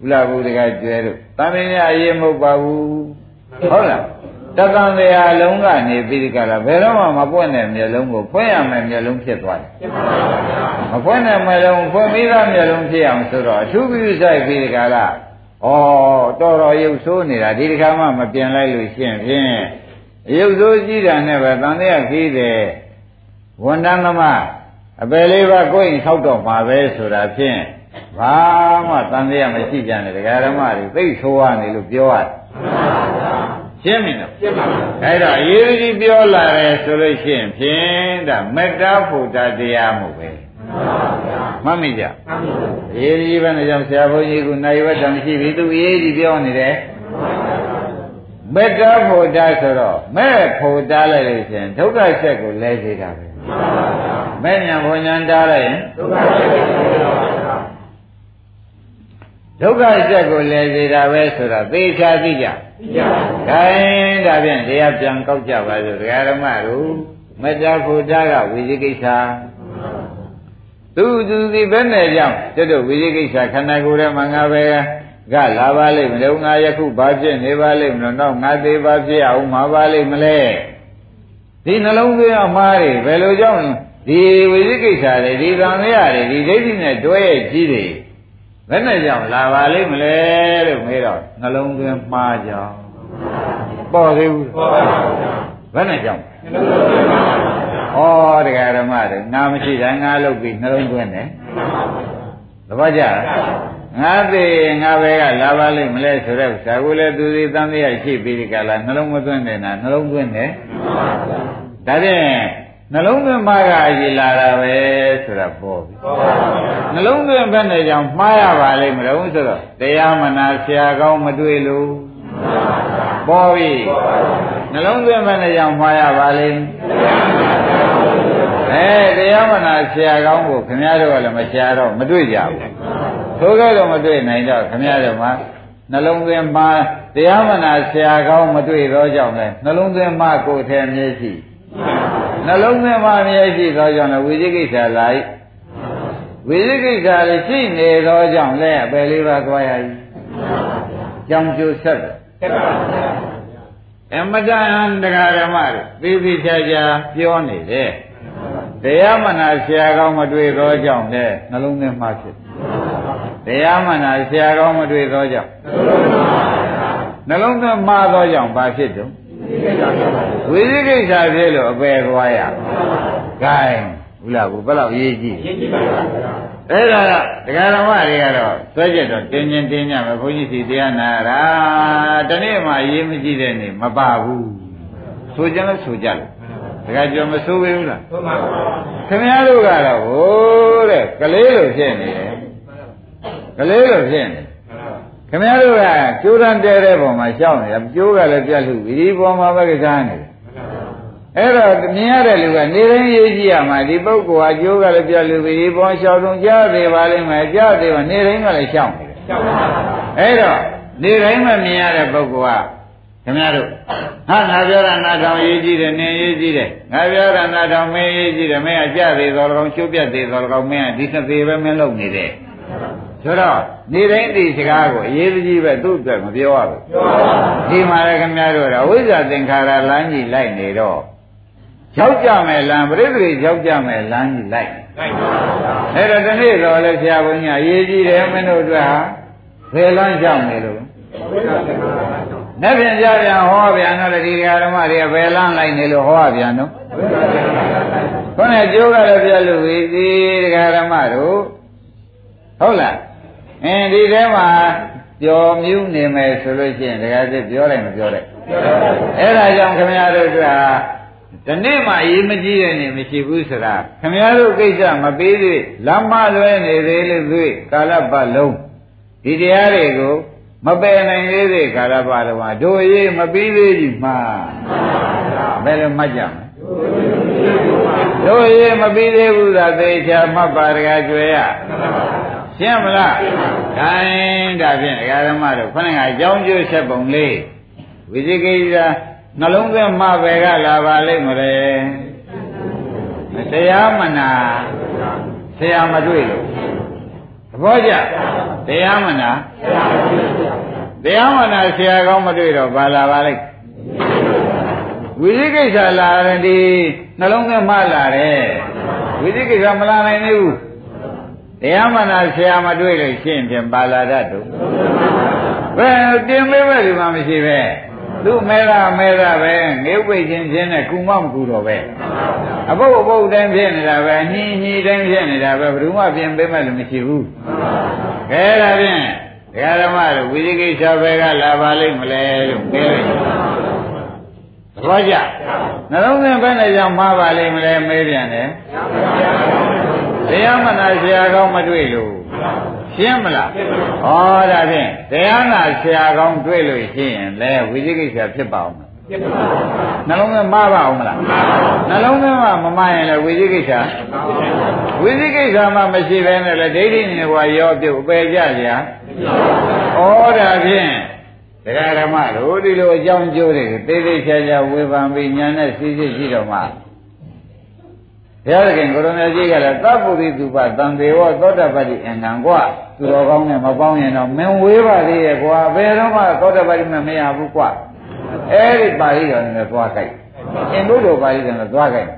ဥလာဘူးတကကျွဲတို့တန်မြာအရေးမဟုတ်ပါဘူးဟုတ်လားတသံတရားလုံးကနေပြီးဒီကလာဘယ်တော့မှမပွင့်တဲ့မျက်လုံးကိုဖွင့်ရမယ်မျက်လုံးဖြစ်သွားတယ်မဖွင့်တဲ့မျက်လုံးဖွင့်ပြီးသားမျက်လုံးဖြစ်အောင်ဆိုတော့အထူးပြုဆိုင်ပြီးဒီကလာဩတော်တော်ရုပ်ဆိုးနေတာဒီတခါမှမပြင်လိုက်လို့ရှင်းဖြင့်ရုပ်ဆိုးကြည့်တာနဲ့ပဲတန်တရားခီးတယ်ဝန်တန်းသမားအပယ်လေးပါးကိုယ်ရင်ဆောက်တော့မှာပဲဆိုတာဖြင့်ဘာမှတန်တရားမရှိကြနဲ့ဒကာဓမ္မတွေသိဆိုးရနေလို့ပြောရတယ်ရှင်းပြီနော်ရှင်းပါပြီအဲ့တော့အရေးကြီးပြောလာတယ်ဆိုလို့ရှိရင်ဖြင့်ဒါမေတ္တာဖို့တာတရားမှုပဲမှန်ပါဗျာမှန်ပါဗျာအရေးကြီးပဲနဲ့ကြောင့်ဆရာဘုန်းကြီးကနိုင်ဝတ္တမရှိပြီသူအရေးကြီးပြောနေတယ်မေတ္တာဖို့တာဆိုတော့မဲ့ဖို့တာလိုက်လို့ရှိရင်ဒုက္ခဆက်ကိုလဲစေတာပဲမဲ့ညာဘုံညာတားလိုက်ရင်ဒုက္ခဆက်ကိုလဲစေတာပဲဆိုတော့သေချာသိကြခိုင်းဒါဖြင့်တရားပြန်ကောက်ကြပါစို့ဒကာဓမ္မတို့မေတ္တာဖို့တာကဝိသိကိစ္စသူသူဒီဘယ်နဲ့ကြောင့်ကျွတ်တို့ဝိသိကိစ္စခန္ဓာကိုယ်ထဲမှာငါပဲကလာပါလိမ့်မလို့ငါယခုဘာဖြစ်နေပါလိမ့်မလို့တော့ငါသေးပါဖြစ်အောင်မှာပါလိမ့်မလဲဒီနှလုံးသွင်းအမှားတွေဘယ်လိုကြောင့်ဒီဝိသိကိစ္စတွေဒီသံဃာတွေဒီဒိဋ္ဌိနဲ့တွဲရဲ့ကြီးတွေဘယ်နဲ့ကြောင့်လာပါလိမ့်မလဲလို့မေးတော့နှလုံးသွင်းမှားကြောင့်ပေါ်သေးဘူးပေါ်ပါဘူးဘယ်နဲ့ကြောင့်နှလုံးသွင်းမှားဩတရားဓမ္မတွေငါမရှိတာငါလုပ်ပြီးနှလုံးသွင်းတယ်သဘောကျလားငါသေးငါပဲကလာပါလိမ့်မလဲဆိုတော့ဇာကိုလည်းသူစီတန်တရားရှိပြီးဒီကလာနှလုံးမသွင်းတယ်နာနှလုံးသွင်းတယ်ဒါဖြင့်နှလုံးသွင်းမှားကအကြီးလာတာပဲဆိုတာပေါ်ပြီနှလုံးသွင်းဘယ်နဲ့ကြောင့်မှားရပါလိမ့်မလို့ဆိုတော့တရားမနာဆရာကောင်းမတွေ့လို့ပေါ်ပြီနှလုံးသွင်းဘယ်နဲ့ကြောင့်မှားရပါလိမ့်အဲတရားမနာဆရာကောင်းကိုခင်ဗျားတို့ကလည်းမဆရာတော့မတွေ့ကြဘူးထိုကဲ့တော့မတွေ့နိုင်တော့ခင်ဗျားတို့မှာနှလုံးသွင်းမှာတရားမနာဆရာကောင်းမတွေ့တော့ကြောင့်လဲနှလုံးသွင်းမှာကိုယ်ထဲမျက်ရှိနှလုံးသွင်းမှာမျက်ရှိတော့ကြောင့်လဲဝိသိကိစ္စလိုက်ဝိသိကိစ္စလေးရှိနေတော့ကြောင့်လဲအပယ်လေးပါးသွားရည်ကြောင်ကျိုးဆက်တယ်အမတန်တရားဓမ္မတွေသိသိချာချာပြောနေတယ်တရားမနာဆရာကောင်းမတွေ့တော့ကြောင့်လဲနှလုံးသွင်းမှာဖြစ်တရားမနာဆရာကောင်းမတွေ့တော့ကြောင့်နှလုံးသွင်းမှာတော့ကြောင့်ဘာဖြစ်တုံးဝိသိကိစ္စဖြစ်လို့အပယ်သွားရဂိုင်းဘူးလားဘူးဘယ်လောက်ရေးကြည့်ရေးကြည့်ပါဗျာအဲ့ဒါကတရားဓမ္မတွေကတော့သွဲချက်တော့တင်းချင်းတင်းညမယ်ဘုန်းကြီးစီတရားနာတာတနေ့မှရေးမကြည့်တဲ့နေ့မပါဘူးဆိုကြလို့ဆိုကြလို့တခါကြောမဆိုးဘူးလားဆိုပါဘူးခင်ဗျားတို့ကတော့ဟိုတဲ့ကလေးလိုဖြစ်နေတယ်ကလေးလိုဖြစ်နေခင်ဗျားတို့ကကျိုးတန်းတဲတဲ့ပုံမှာရှောက်နေတာကျိုးကလည်းပြတ်လို့ဒီပုံမှာပဲကစားနေတယ်အဲ့တော့မြင်ရတဲ့လူကနေတိုင်းရေးကြည့်ရမှာဒီပုဂ္ဂိုလ်ဟာကျိုးကလည်းပြတ်လို့ဒီပုံရှောက်ဆုံးကြားသေးပါလိမ့်မယ်ကြားသေးပါနေတိုင်းကလည်းရှောက်နေတယ်ရှောက်ပါဘူးအဲ့တော့နေတိုင်းမှမြင်ရတဲ့ပုဂ္ဂိုလ်ကခင်ဗျားတို့ဟာငါပြောတာနာထောင်ရေးကြည့်တယ်နင်းရေးကြည့်တယ်ငါပြောတာနာထောင်မင်းရေးကြည့်တယ်မင်းကကြသေးတော်ကောင်ရှုပ်ပြတ်သေးတော်ကောင်မင်းကဒီနှစ်သေးပဲမင်းလုပ်နေတယ်ဆိုတော့နေတိုင်းဒီစကားကိုအရေးကြီးပဲသူ့အတွက်မပြောရဘူးဒီမှာလည်းခင်ဗျားတို့ကအဝိဇ္ဇာသင်္ခါရလမ်းကြီးလိုက်နေတော့ရောက်ကြမယ်လမ်းပြိဿတွေရောက်ကြမယ်လမ်းကြီးလိုက်လိုက်ပါဘူးအဲ့တော့ဒီနေ့တော့လည်းဆရာဘုန်းကြီးအရေးကြီးတယ်မင်းတို့အတွက်ဟာဘယ်လမ်းရောက်နေလို့နဲ့ပြန်ကြပြန်ဟောပြန်တော့လေဒီဓမ္မတွေကဘယ်လမ်းလိုက်နေလို့ဟောပြန်တော့ခေါင်းနဲ့ကျိုးကလည်းပြလို့ဒီဒီဓမ္မတို့ဟုတ်လားအင်းဒီထဲမှာပျော်မြူးနေမယ်ဆိုလို့ရှိရင်တကယ်စစ်ပြောလိုက်မပြောလိုက်အဲ့ဒါကြောင့်ခင်ဗျားတို့ကဒီနေ့မှအရေးမကြီးတဲ့နေမရှိဘူးဆိုတာခင်ဗျားတို့ကိစ္စမပေးသေးလမ်းမလွဲနေသေးလို့တွေ့ကာလပတ်လုံးဒီတရားတွေကိုမပယ်နိုင်သေးသေးကာလပတ်လုံးမှာတို့ရေးမပြီးသေးဘူးမှာဘယ်လိုမှတ်ကြမလဲတို့ရေးမပြီးသေးဘူးသာသေချာမှတ်ပါတကားကျွေရရှင်းမလားခိုင်းဒါဖြင့်ဒကာဓမ္မတို့ခဏကအကြောင်းကျိုးဆက်ပုံလေးဝိသိကိစ္စနှလုံးသွင်းမှပဲကလာပါလိမ့်မလဲတရားမနာဆရာမတွေ့လို့သဘောကျတရားမနာတရားမနာဆရာကောင်းမတွေ့တော့ဘာလာပါလိမ့်ဝိသိကိစ္စလာရင်ဒီနှလုံးသွင်းမှလာတယ်ဝိသိကိစ္စမလာနိုင်သေးဘူးတရားမနာဆရာမတွေ့လို့ရှင်းပြန်ပါလာတတ်တော့ဘယ်တင်မေးပဲဒီမှာမရှိပဲသူ့မဲရမဲရပဲငေးပိတ်ခြင်းချင်းနဲ့ကုမမကူတော့ပဲအပုတ်အပုတ်တိုင်းဖြစ်နေတာပဲညှီညှီတိုင်းဖြစ်နေတာပဲဘယ်သူမှပြင်ပေးမဲ့လို့မရှိဘူးခဲဒါဖြင့်ဒကာဓမ္မတို့ဝိသိကိစ္စဘက်ကလာပါလိမ့်မလဲလို့ပြောလိုက်သဘောကျနှလုံးသွင်းဘယ်နဲ့ကြောင့်မှားပါလိမ့်မလဲမေးပြန်တယ်တရားမနာဆရာကောင်းမတွေ့လို့ရှင်းမလားဩဒါဖြင့်တရားနာဆရာကောင်းတွေ့လို့ရှင်းရင်လဲဝိသိကိစ္စဖြစ်ပါအောင်နှလုံးသွင်းမှားပါအောင်မလားနှလုံးသွင်းမှမမှားရင်လည်းဝိသိကိစ္စဝိသိကိစ္စမှမရှိဘဲနဲ့လည်းဒိဋ္ဌိနေဘဝရောပြုတ်အပယ်ကြကြဩဒါဖြင့်ဒကာဓမ္မတို့ဒီလိုအကြောင်းကျိုးတွေသေသေးချာချာဝေဖန်ပြီးညာနဲ့စီစစ်ကြည့်တော့မှဘုရားသခင်ကိုရမကြီးကလည်းသဗ္ဗုဒိတုပသံသေဝသောတပတ္တိအင်္ဂံကွာသူတော်ကောင်းနဲ့မပေါင်းရင်တော့မင်းဝေးပါသေးရဲ့ကွာဘယ်တော့မှသောတပတ္တိမမရဘူးကွာအဲ့ဒီပါဠိတော်နဲ့သွားကြိုက်အင်္ဂုတ္တပါဠိတော်နဲ့သွားကြိုက်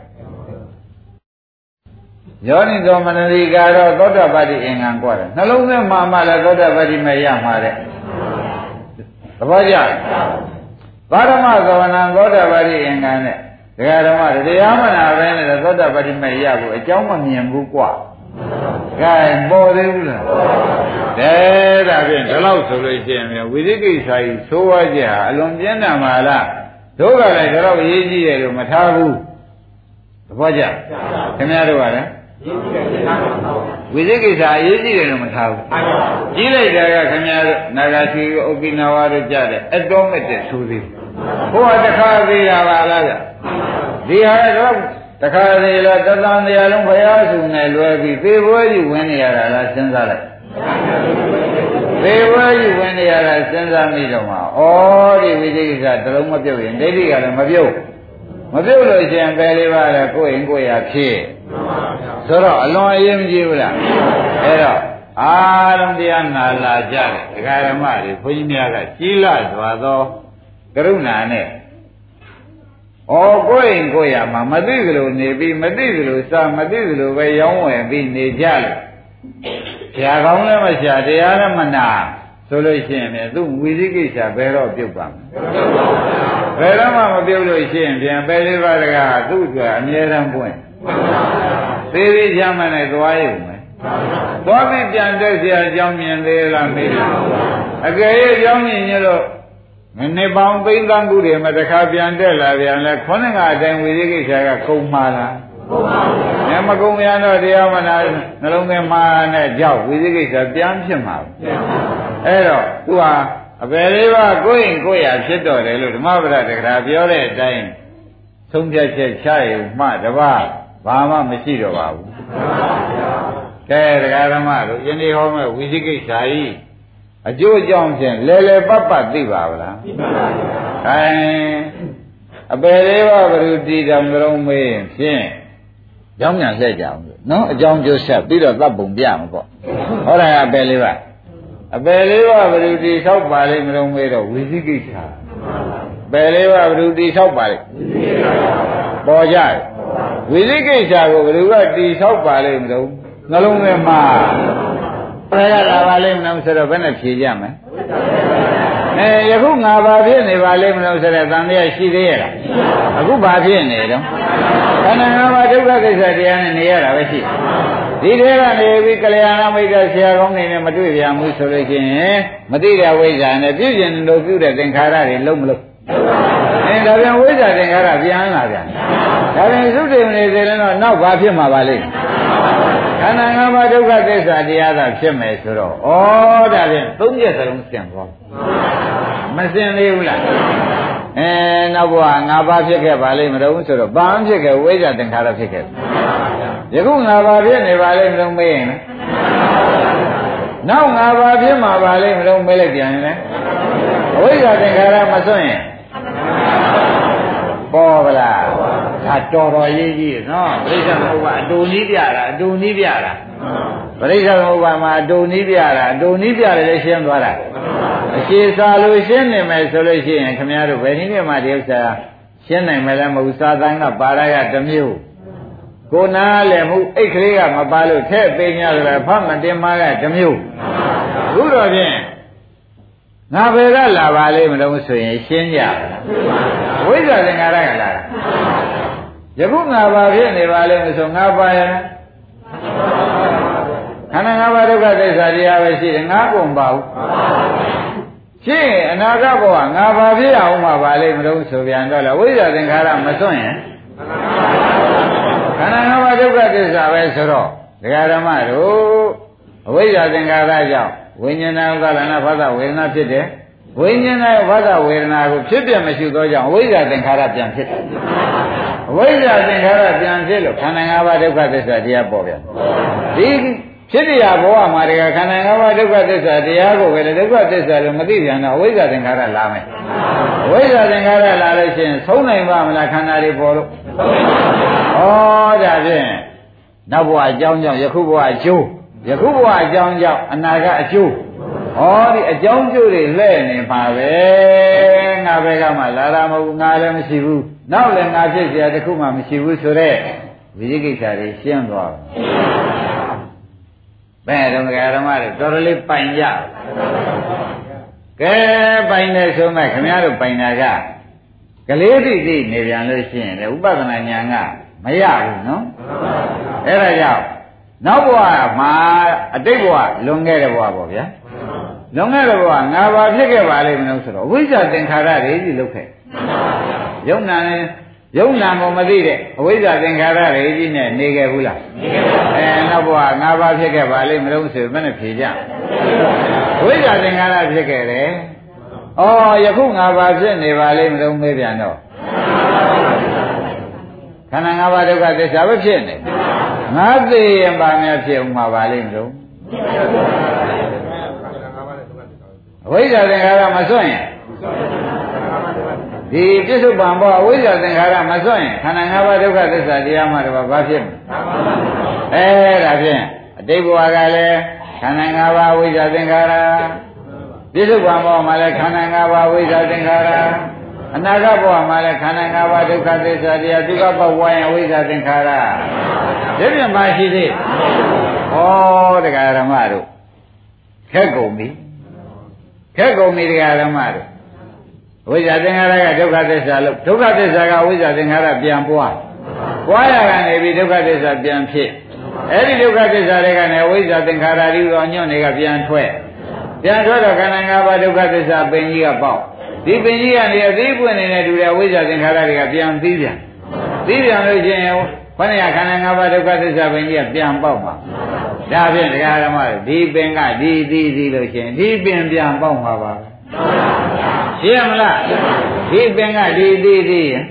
ယောနိသောမနတိကတော့သောတပတ္တိအင်္ဂံကွာတယ်နှလုံးသွင်းမှမှလည်းသောတပတ္တိမရမှာတဲ့သဘောကျဗာရမသဝနံသောတပတ္တိအင်္ဂံနဲ့ဒကာဓမ္မတရားမနာပဲနဲ့သောတာပတိမေရဖို့အကြောင်းမမြင်ဘူးกว่า။ကဲပေါ်သေးဘူးလား။ဒါဒါဖြင့်ဒီလောက်ဆိုလို့ရှိရင်ဝိသိကိစ္စကြီးသိုးဝါးကြအလွန်ပြင်းထန်ပါလား။တို့ကလည်းဒီလောက်အရေးကြီးတယ်လို့မထားဘူး။သဘောကျ။ခင်ဗျားတို့ကလည်းဝိသိကိစ္စအရေးကြီးတယ်လို့မထားဘူး။ကြီးလိုက်တာကခင်ဗျားတို့နာဂစီဥက္ကိနာဝါတို့ကြတဲ့အတော်မဲ့တဲ့ဆိုသေးတယ်။ဘုရားတခါသေးရပါလားဗျ။ဒီဟာတော့တခါသေးလားတသံတရားလုံးဘုရားစုနဲ့လွယ်ပြီးသေပွဲကြီးဝင်နေရတာလားစဉ်းစားလိုက်သေပွဲကြီးဝင်နေရတာစဉ်းစားမိတော့မှာဩဒီဝိသိကိစ္စတလုံးမပြုတ်ရင်ဒိဋ္ဌိကလည်းမပြုတ်မပြုတ်လို့ရှိရင်ပဲလေးပါလေကိုယ်ရင်ကိုယ်ရဖြစ်ဆိုတော့အလွန်အရေးမကြီးဘူးလားအဲ့တော့အားလုံးတရားနာလာကြတယ်ဒကာဓမ္မတွေဘုန်းကြီးများကကြီးလာစွာသောကရုဏာနဲ့ဩကိုယ်ရင်ကိုယ်ရမှာမသိသလိုနေပြီးမသိသလိုစားမသိသလိုပဲရောင်းဝယ်ပြီးနေကြလို့ဆရာကောင်းလည်းမရှာတရားလည်းမနာဆိုလို့ရှိရင်သူဝိသိကိစ္စဘယ်တော့ပြုတ်ပါမလဲဘယ်တော့မှမပြုတ်လို့ရှိရင်ပြန်ပဲလေးပါးတကားသူ့အတွက်အမြဲတမ်းပွင့်သေးသေးချမ်းမနဲ့သွားရုံပဲသွားပြီးပြန်တက်ဆရာအကြောင်းမြင်သေးလားမေးအကယ်၍အကြောင်းမြင်ရတော့မနေ့ပေါင်းသိန်းသန်းခုတွေမှာတစ်ခါပြန်တက်လာပြန်လဲခေါင်းကအတိုင်းဝိသိကိစ္စကကုန်ပါလားကုန်ပါဘူး။မကုန်ပြန်တော့တရားမနာနှလုံးသွင်းမှာနဲ့ကြောက်ဝိသိကိစ္စပြန်ဖြစ်မှာ။အဲ့တော့သူဟာအပယ်လေးပါးကိုယ်ရင်ကိုယ်ရဖြစ်တော်တယ်လို့ဓမ္မပဒတက္ကရာပြောတဲ့အတိုင်းသုံးဖြတ်ချက်ချရုံမှတပါးဘာမှမရှိတော့ပါဘူး။ကဲတရားဓမ္မတို့ယနေ့ဟောမဲ့ဝိသိကိစ္စကြီးအကျိုးအကြောင်းဖြင့်လဲလဲပတ်ပတ်သိပါဗလားသိပါပါဘုရားအဲအပယ်လေးပါးဘုရုတိတော်မျိုးမေးရင်ဖြင့်ကြောင်းမြန်လှည့်ကြအောင်နော်အကြောင်းကျိုးဆက်ပြီးတော့သတ်ပုံပြမှာပေါ့ဟောတာအပယ်လေးပါးအပယ်လေးပါးဘုရုတိဆောက်ပါလိမ့်မလို့မေးတော့ဝိသိကိစ္စပယ်လေးပါးဘုရုတိဆောက်ပါလိမ့်ပေါ်ကြဝိသိကိစ္စကိုဘုရုကတိဆောက်ပါလိမ့်မလို့နှလုံးထဲမှာဘယ်ကလာပါလိမ့်မလို့ဆိုတော့ဘယ်နဲ့ဖြေကြမလဲအဲယခုငါဘာဖြစ်နေပါလိမ့်မလို့ဆိုတော့တန်တရားရှိသေးရဲ့လားအခုဘာဖြစ်နေတော့ခန္ဓာငါးပါးဒုက္ခကိစ္စတရားနဲ့နေရတာပဲရှိဒီထဲကနေပြီးကလျာဏမိတ်္တဆရာကောင်းနေနဲ့မတွေ့ပြန်ဘူးဆိုလို့ရှိရင်မသိတဲ့ဝိဇ္ဇာနဲ့ပြည့်ကျင်လို့ပြုတဲ့သင်္ခါရတွေလုံးမလို့အဲဒါပြန်ဝိဇ္ဇာသင်္ခါရပြန်လာပြန်ဒါပြန်သုတေမနေသေးတယ်တော့နောက်ဘာဖြစ်မှာပါလိမ့်ခန္ဓာငါးပါးဒုက္ခသစ္စာတရားသာဖြစ်မယ်ဆိုတော့ဩဒါဖြင့်သုံးချက်စလုံးဆင်သွားမဆင်သေးဘူးလားအဲနောက်ဘဝငါးပါးဖြစ်ခဲ့ပါလိမ့်မလို့ဆိုတော့ဘာမှဖြစ်ခဲ့ဝိဇ္ဇာသင်္ခါရဖြစ်ခဲ့ယခုငါးပါးဖြစ်နေပါလိမ့်မလို့မေးရင်နောက်ငါးပါးဖြစ်မှာပါလိမ့်မလို့မေးလိုက်ပြန်ရင်လေဝိဇ္ဇာသင်္ခါရမစွန့်ရင်ဟပေါ်ပါလားဒါတော်တော်ရေးကြီးနော်ပရိစ္ဆေသမုပ္ပါအတူနီးပြတာအတူနီးပြတာပရိစ္ဆေသမုပ္ပါမှာအတူနီးပြတာအတူနီးပြတယ်လည်းရှင်းသွားတာအရှိစားလို့ရှင်းနေမယ်ဆိုလို့ရှိရင်ခင်ဗျားတို့ဘယ်နည်းနဲ့မှဒီဥစ္စာရှင်းနိုင်မယ်လဲမဟုတ်စာသံကပါရကတစ်မျိုးကိုနာလည်းမှုအိတ်ကလေးကမပါလို့ထဲ့သိညာတယ်ဖတ်မတင်မကတစ်မျိုးအခုတော့ဖြင့်ငါဘယ်ကလာပါလိမ့်မလို့ဆိုရင်ရှင်းကြဝိဇ္ဇာသင်္ခါရကလာတာယခုငါဘာဖြစ်နေပါလိမ့်မဆိုငါပါရခန္ဓာ၅ပါးဒုက္ခသစ္စာတရားပဲရှိတယ်ငါကုန်ပါဘူးရှင်းအနာဂတ်ဘဝငါဘာဖြစ်အောင်မှာပါလိမ့်မလို့ဆိုပြန်တော့လေဝိဇ္ဇာသင်္ခါရမစွန့်ရင်ခန္ဓာ၅ပါးဒုက္ခသစ္စာပဲဆိုတော့ဒကာဓမ္မတို့အဝိဇ္ဇာသင်္ခါရကြောင့်ဝိညာဏဥပါဒနာဘာသာဝေဒနာဖြစ်တယ်ဝိညာဏဘာသာဝေဒနာကိုဖြစ်ပြမရှိသောကြောင့်အဝိဇ္ဇာသင်္ခါရပြန်ဖြစ်တယ်အဝိဇ္ဇာသင်္ခါရပြန်ဖြစ်လို့ခန္ဓာ၅ပါးဒုက္ခသစ္စာတရားပေါ်ပြန်ဒီဖြစ်တရားဘဝမှာတကခန္ဓာ၅ပါးဒုက္ခသစ္စာတရားကိုပဲဒုက္ခသစ္စာလို့မသိပြန်တော့အဝိဇ္ဇာသင်္ခါရလာမယ်အဝိဇ္ဇာသင်္ခါရလာလို့ရှိရင်ဆုံးနိုင်ပါမလားခန္ဓာတွေပေါ်လို့ဩဒါဖြင့်နောက်ဘဝအကြောင်းကြောင့်ယခုဘဝအကျိုးယခုဘဝအကြောင်းကြောင့်အနာဂတ်အကျိုးဟောဒီအကြောင်းကျိုးတွေလှဲ့နေပါပဲငါဘက်ကမှလာတာမဟုတ်ငါလည်းမရှိဘူးနောက်လည်းငါဖြစ်เสียတခုမှမရှိဘူးဆိုတော့ဝိသိကိစ္စတွေရှင်းသွားဘယ်တော့ဓမ္မတွေတော်တော်လေးပိုင်ကြကဲပိုင်နေဆိုမဲ့ခင်ဗျားတို့ပိုင်တာကကလေးတိတိနေပြန်လို့ရှိရင်လေဥပဒနာဉာဏ်ကမရဘူးနော်အဲ့ဒါကြောင့်နောက်ဘဝမှာအတိတ်ဘဝလွန်ခဲ့တဲ့ဘဝပေါ့ဗျာလွန်ခဲ့တဲ့ဘဝငါဘာဖြစ်ခဲ့ပါလိမ့်မလို့ဆိုတော့ဝိဇ္ဇာသင်္ခါရတွေကြီးလုတ်ခဲ့ယုံနာနဲ့ယုံနာကိုမသိတဲ့အဝိဇ္ဇာသင်္ခါရတွေကြီးနဲ့နေခဲ့ဘူးလားနေခဲ့ပါဘူးအဲနောက်ဘဝငါဘာဖြစ်ခဲ့ပါလိမ့်မလို့ဆိုဘယ်နဲ့ဖြေကြဝိဇ္ဇာသင်္ခါရဖြစ်ခဲ့တယ်ဩယခုငါဘာဖြစ်နေပါလိမ့်မလို့မေးပြန်တော့ခန္ဓာ၅ပါးဒုက္ခသစ္စာပဲဖြစ်နေငါသိရင်ပါများဖြစ်အောင်မှာပါလိမ့်မလို့အဝိဇ္ဇာသင်္ခါရမစွန့်ရင်ဒီပြစ္ဆုတ်ပံဘောအဝိဇ္ဇာသင်္ခါရမစွန့်ရင်ခန္ဓာ၅ပါးဒုက္ခသစ္စာတရားမှတော့ဘာဖြစ်မလဲအဲဒါဖြင့်အတိတ်ဘဝကလည်းခန္ဓာ၅ပါးအဝိဇ္ဇာသင်္ခါရပြစ္ဆုတ်ပံဘောမှာလည်းခန္ဓာ၅ပါးအဝိဇ္ဇာသင်္ခါရအနာဂတ်ဘဝမှာလည်းခန္ဓာ၅ပါးဒုက္ခသစ္စာတရားဒုက္ခဘဝရင်အဝိဇ္ဇာသင်္ခါရဒီပြင်မရှိသေးဩတရားဓမ္မတို့ခက်ကုန်ပြီခက်ကုန်ပြီတရားဓမ္မတို့ဝိဇ္ဇာသင်္ခါရကဒုက္ခသစ္စာလို့ဒုက္ခသစ္စာကဝိဇ္ဇာသင်္ခါရပြန်ပွားပွားရကနေပြီးဒုက္ခသစ္စာပြန်ဖြစ်အဲ့ဒီဒုက္ခသစ္စာတွေကနေဝိဇ္ဇာသင်္ခါရဒီတော်ညွန့်တွေကပြန်ထွက်ပြန်ထွက်တော့ခန္ဓာ၅ပါးဒုက္ခသစ္စာပင်ကြီးကပေါက်ဒီပင်ကြီးကနေအသေးပွင့်နေတဲ့တူတဲ့ဝိဇ္ဇာသင်္ခါရတွေကပြန်သီးပြန်သီးပြန်လို့ချင်းခဏရခန္ဓာ၅ပါးဒုက္ခသစ္စာပင်ကြီးကပြန်ပေါက်မှာဒါဖြင့်တရားဓမ္မတွေဒီပင်ကဒီသီးသီးလို့ချင်းဒီပင်ပြန်ပေါက်မှာပါရှင်းမလားဒီပင်ကဒီသီးသီးရင်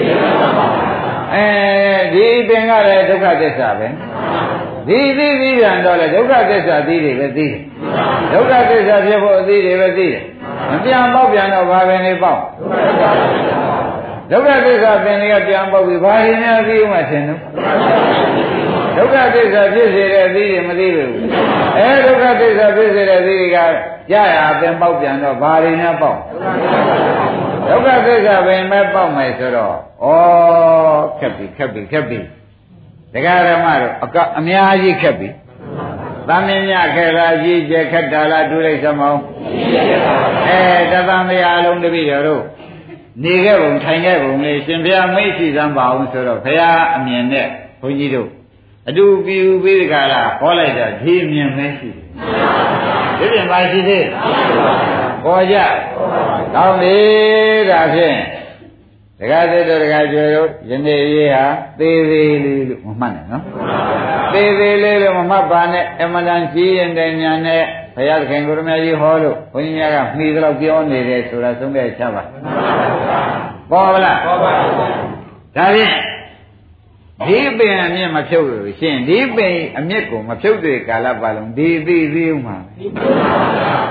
အဲဒီပင်ကလည်းဒုက္ခသစ္စာပဲဒီသီးသီးပြန်တော့လေဒုက္ခသစ္စာသီးတွေပဲသီးတယ်ဒုက္ခသစ္စာဖြစ်ဖို့အသီးတွေပဲသီးတယ်မပြန်ပေါက်ပြန်တော့ဘာပင်လေးပေါက်ဒုက္ခသစ္စာပင်လေးကပြန်ပေါက်ပြီးဘာရင်းများသိမှထင်တော့ဒုက္ခသစ္စာဖြစ်စေတဲ့အသီးတွေမသိဘူးအဲဒုက္ခသစ္စာဖြစ်စေတဲ့အသီးတွေကကြာရပင်ပေါက်ပြန်တော့ဘာရင်းများပေါက်ဒုက္ခသစ္စာပင်မဲ့ပေါက်မယ်ဆိုတော့ဩခက်ပြီခက်ပြီခက်ပြီတရားဓမ္မတို့အကအများကြီးခက်ပြီသမင်းညခဲလားကြီးကျက်ခက်တာလားဒုလိုက်စမောင်းအဲတသမယအလုံးတပိတော်တို့နေခဲ့ပုံထိုင်ခဲ့ပုံလေးရှင်ဘုရားမိတ်ရှိစမ်းပါအောင်ဆိုတော့ဘုရားအမြင်နဲ့ဘုန်းကြီးတို့အတူပြူပြီးဒီကလာဟောလိုက်တာဒီအမြင်ပဲရှိတယ်ဒီပြင်ပါရှိသေးပေါ်ကြကောင်းပြီဒါဖြင့်ဒကာသစ်တို့ဒကာကျွယ်တို့ယနေ့ရေးဟာသေးသေးလေးလို့မမှတ်နဲ့နော်သေးသေးလေးလို့မမှတ်ပါနဲ့အမှန်တန်ကြီးရင်တဲ့ညာနဲ့ဘုရားသခင်ကိုရမကြီးဟောလို့ဘုန်းကြီးများကမှီတော့ပြောနေတယ်ဆိုတာသုံးတဲ့ချက်ပါပေါ်ပါလားပေါ်ပါဒါဖြင့်ဒီပင်အမြင့်မဖြုတ်လို့ရှင်ဒီပင်အမြင့်ကိုမဖြုတ်တဲ့ကာလပတ်လုံးဒီသိသေးဥမှာဒ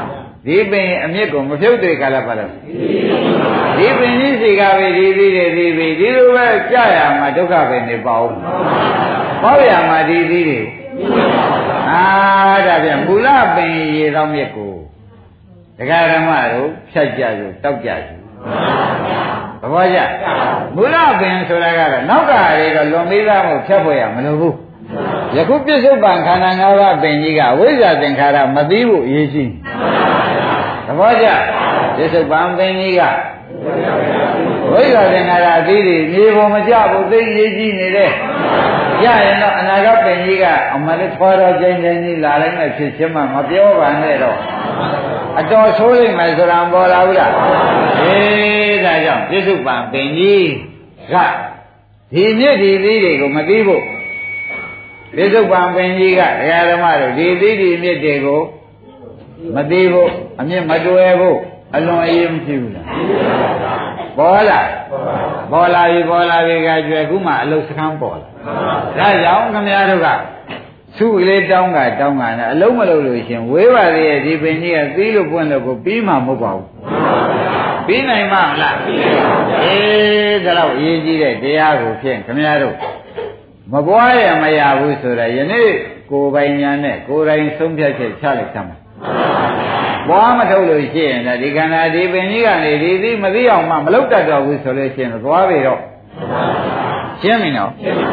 ဒီပင်အမြစ်ကိုမဖြုတ်တဲ့ကာလပါလို့ဒီပင်ကြီးစီကပဲဒီသီးတွေဒီပြီဒီလိုပဲကြာရမှာဒုက္ခပဲနေပါဦးပေါ့ရမှာဒီသီးတွေအာဒါပြန်မူလပင်ရေသောမြစ်ကိုဒကာဓမ္မတို့ဖြတ်ကြစို့တောက်ကြစို့သဘောကျမူလပင်ဆိုတာကတော့နောက်ကရေတော့လွန်ပြီးသားမို့ဖြတ်ဖို့ရမလိုဘူးယခုပြစ္ဆုတ်ပံခန္ဓာ၅ပါးပင်ကြီးကဝိဇ္ဇာသင်္ခါရမသိဖို့အရေးကြီးသဘောကျပြစ္ဆုတ်ပံပင်ကြီးကဝိဇ္ဇာသင်္ခါရအသီးတွေမြေပေါ်မကျဘူးသိရေးကြီးနေတယ်ရရင်တော့အနာဂတ်ပင်ကြီးကအမှန်လေးထွားတော့ကျင်းကျင်းကြီးလာလိုက်မှဖြစ်ချင်းမှမပြောပါနဲ့တော့အတော်ဆိုးလိမ့်မယ်ဆိုတာပေါ်လာဘူးလားအေးဒါကြောင့်ပြစ္ဆုတ်ပံပင်ကြီးကဒီမြစ်ဒီသီးတွေကိုမသိဖို့ပြစ္ဆုတ်ပံပင်ကြီးကဒကာဓမ္မတို့ဒီသီးဒီမြစ်တွေကိုမသိဖို့အမြင့်မတွယ်ဖို့အလွန်အရေးမဖြစ်ဘူးလားပေါ်လာပေါ်လာပြီပေါ်လာပြီကကျွယ်ခုမှအလုစခန်းပေါ်လာဒါကြောင့်ခမည်းတော်ကသူ့ကလေးတောင်းကတောင်းကနဲ့အလုံးမလုံးလို့ရှင်ဝေးပါသေးရဲ့ဒီပင်ကြီးကသီးလို့ပွင့်လို့ကိုပြီးမှမဟုတ်ပါဘူးပြီးနိုင်မှာမလားအေးဒါတော့အရေးကြီးတဲ့တရားကိုဖြင့်ခမည်းတော်မပွားရမရဘူးဆိုတာယနေ့ကိုယ်ပိုင်ညာနဲ့ကိုယ်တိုင်ဆုံးဖြတ်ချက်ချလိုက်သမ်းပွားမထုတ်လို့ရှိရင်ဒီခန္ဓာဒီပင်ကြီးကနေဒီသီးမသိအောင်မှမလုတ်တတ်တော့ဘူးဆိုလို့ရှိရင်သွားပြီတော့ရှင်းပြီနော်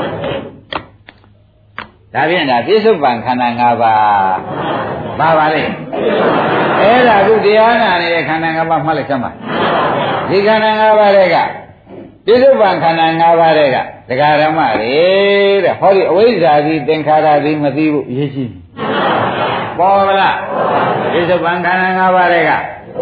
ဒါဖြင့်ဒါပြစ္ဆုတ်ပံခန္ဓာ၅ပါးပါပါလေအဲ့ဒါခုတရားနာနေတဲ့ခန္ဓာ၅ပါးမှတ်လိုက်စမ်းပါဒီခန္ဓာ၅ပါးတွေကပြစ္ဆုတ်ပံခန္ဓာ၅ပါးတွေကဒကာဓမ္မတွေတဲ့ဟောဒီအဝိဇ္ဇာကြီးသင်္ခါရကြီးမသိဘူးအရေးကြီးပေါ်မလားပြစ္ဆုတ်ပံခန္ဓာ၅ပါးတွေ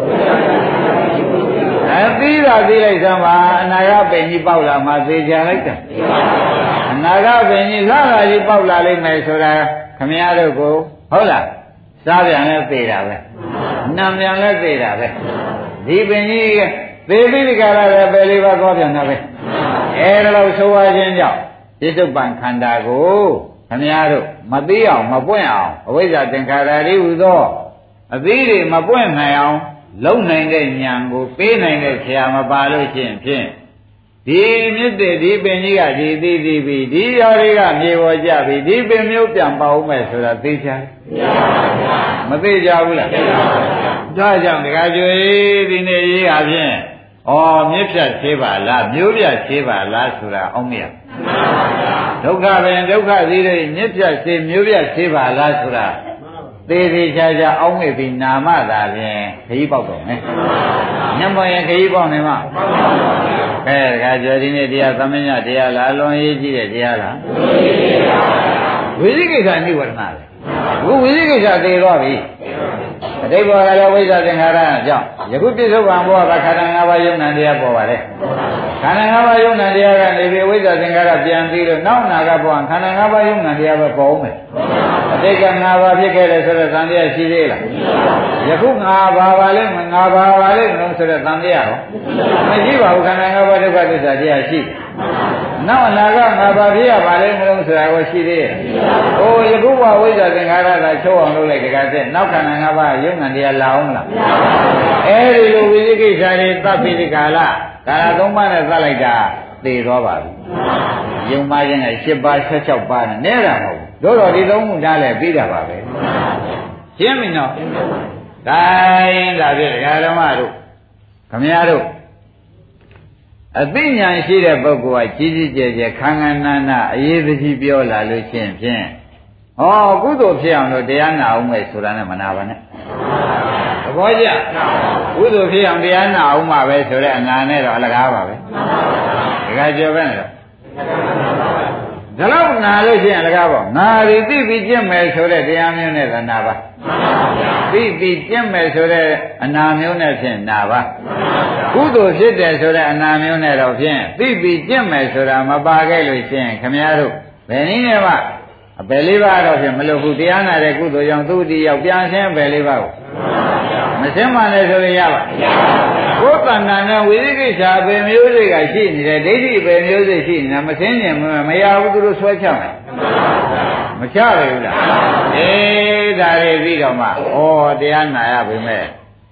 ကအသိသာသိလိုက်စမ်းပါအနာဂတ်ပင်ကြီးပေါက်လာမှသိကြလိုက်တာအနာဂတ်ပင်ကြီးလှလာကြီးပေါက်လာလိမ့်မယ်ဆိုတာခမည်းတော်ကိုဟုတ်လားစားပြန်လဲသိတာပဲနံပြန်လဲသိတာပဲဒီပင်ကြီးကသေပြီးဒီကရလည်းပဲလေးပါသွားပြန်တာပဲအဲဒါလို့ဆိုရခြင်းကြောင့်ပြစ္ဆုတ်ပံခန္ဓာကိုခမည်းတော်မသိအောင်မပွင့်အောင်အဝိဇ္ဇာသင်္ခါရတွေဟူသောအသီးတွေမပွင့်နိုင်အောင်လုံနိုင်တဲ့ဉာဏ်ကိုပေးနိုင်တဲ့ဆရာမပါလို့ရှိရင်ဖြင့်ဒီမြစ်တဲ့ဒီပင်ကြီးကဒီသိသိပြီဒီရော်တွေကမြေပေါ်ကြပြီဒီပင်မျိုးပြန်ပါဦးမယ်ဆိုတာသိချင်မသိကြဘူးလားဒါကြောင့်ဒကာကျွေးဒီနေ့ရေးဟာဖြင့်ဩမြစ်ဖြတ်သေးပါလားမျိုးပြတ်သေးပါလားဆိုတာအောင်မရဒုက္ခပင်ဒုက္ခသီးတွေမြစ်ဖြတ်သေးမျိုးပြတ်သေးပါလားဆိုတာသေးသေးချာချာအောင်းမိပြီးနာမသာဖြင့်ခရီးပေါက်တော့မယ်ညမရင်ခရီးပေါက်နေမှာအဲဒါကကြောဒီနေ့တရားသမညတရားလားအလွန်ရေးကြည့်တဲ့တရားလားဝိသိကိစ္စနိဝရဏပဲဘုဝိသိကိစ္စသေသွားပြီအတိတ်ဘဝကလည်းဝိဇ္ဇာသင်္ခါရကြောင့်ယခုပြစ္ဆုတ်ပံဘဝကခန္ဓာ၅ပါးယုံနာတရားပေါ်ပါလေခန္ဓာ၅ပါးယုံနာတရားကနေပြီးဝိဇ္ဇာသင်္ခါရပြန်ပြီးတော့နောက်နာကဘဝခန္ဓာ၅ပါးယုံနာတရားပဲပေါ်ဦးမယ်အတိတ်က၅ပါးဖြစ်ခဲ့တယ်ဆိုတော့သံတရားရှိသေးလားယခု၅ပါးပါလေ၅ပါးပါလေမလို့ဆိုတော့သံတရားရောမရှိပါဘူးခန္ဓာ၅ပါးဒုက္ခသစ္စာတရားရှိနောက်အနာက၅ပါးဖြစ်ရပါလေမလို့ဆိုတာကိုရှိသေးရဲ့ဟိုယခုဘဝဝိဇ္ဇာသင်္ခါရကချုပ်အောင်လုပ်လိုက်တကယ်တဲ့နောက်ခန္ဓာ၅ပါးယုံနာတရားလာအောင်လားအဲဒီလိုဝိသိကိစ္စတွေသဗ္ဗိတိကာလကာလသုံးပါးနဲ့သတ်လိုက်တာသိသွားပါပြီယုံမှခြင်းက၈ပါး၁၆ပါးနဲ့နဲတာမဟုတ်ဘူးတို့တော့ဒီသုံးခုထားလဲပြီးတာပါပဲရှင်းပြီနော်ဒါရင်ဒါဖြင့်ဒကာဓမ္မတို့ခမည်းတော်အသိဉာဏ်ရှိတဲ့ပုဂ္ဂိုလ်ကကြီးကြီးကျယ်ကျယ်ခန္ဓာနာနာအရေးကြီးပြောလာလို့ရှိရင်ဖြင့်ဟောကုသိုလ်ဖြစ်အောင်လို့တရားနာအောင်မယ်ဆိုတာနဲ့မနာပါနဲ့သဘောကျကုသိုလ်ဖြစ်အောင်တရားနာအောင်မှာပဲဆိုတဲ့အနာနဲ့တော့အလကားပါပဲဒကာကျော်ပဲတော့ဒါတော့နာလို့ရှိရင်အလကားပေါ့ငါဒီသိပြီးကျင့်မယ်ဆိုတဲ့တရားမျိုးနဲ့သာနာပါသိပြီးကျင့်မယ်ဆိုတဲ့အနာမျိုးနဲ့ဖြင့်နာပါကုသိုလ်ဖြစ်တယ်ဆိုတဲ့အနာမျိုးနဲ့တော့ဖြင့်သိပြီးကျင့်မယ်ဆိုတာမပါခဲ့လို့ရှိရင်ခမည်းတော်ဘယ်နည်းနဲ့မှအပယ်လေးပါးတော့ဖြင့်မလို့ဘူးတရားနာတဲ့ကုသိုလ်ကြောင့်သူတည်ရောက်ပြန်ဆင်းအပယ်လေးပါးကိုမဆင်းမှလည်းဆိုရင်ရပါကိုယ်တဏ္ဍာနဲ့ဝိသိကိစ္စအပယ်မျိုးစိတ်ကရှိနေတယ်ဒိဋ္ဌိအပယ်မျိုးစိတ်ရှိနေတာမဆင်းရင်မရဘူးသူတို့ဆွဲချမယ်မချရဘူးလားအေးဒါတွေပြီးတော့မှဩတရားနာရပြီမဲ့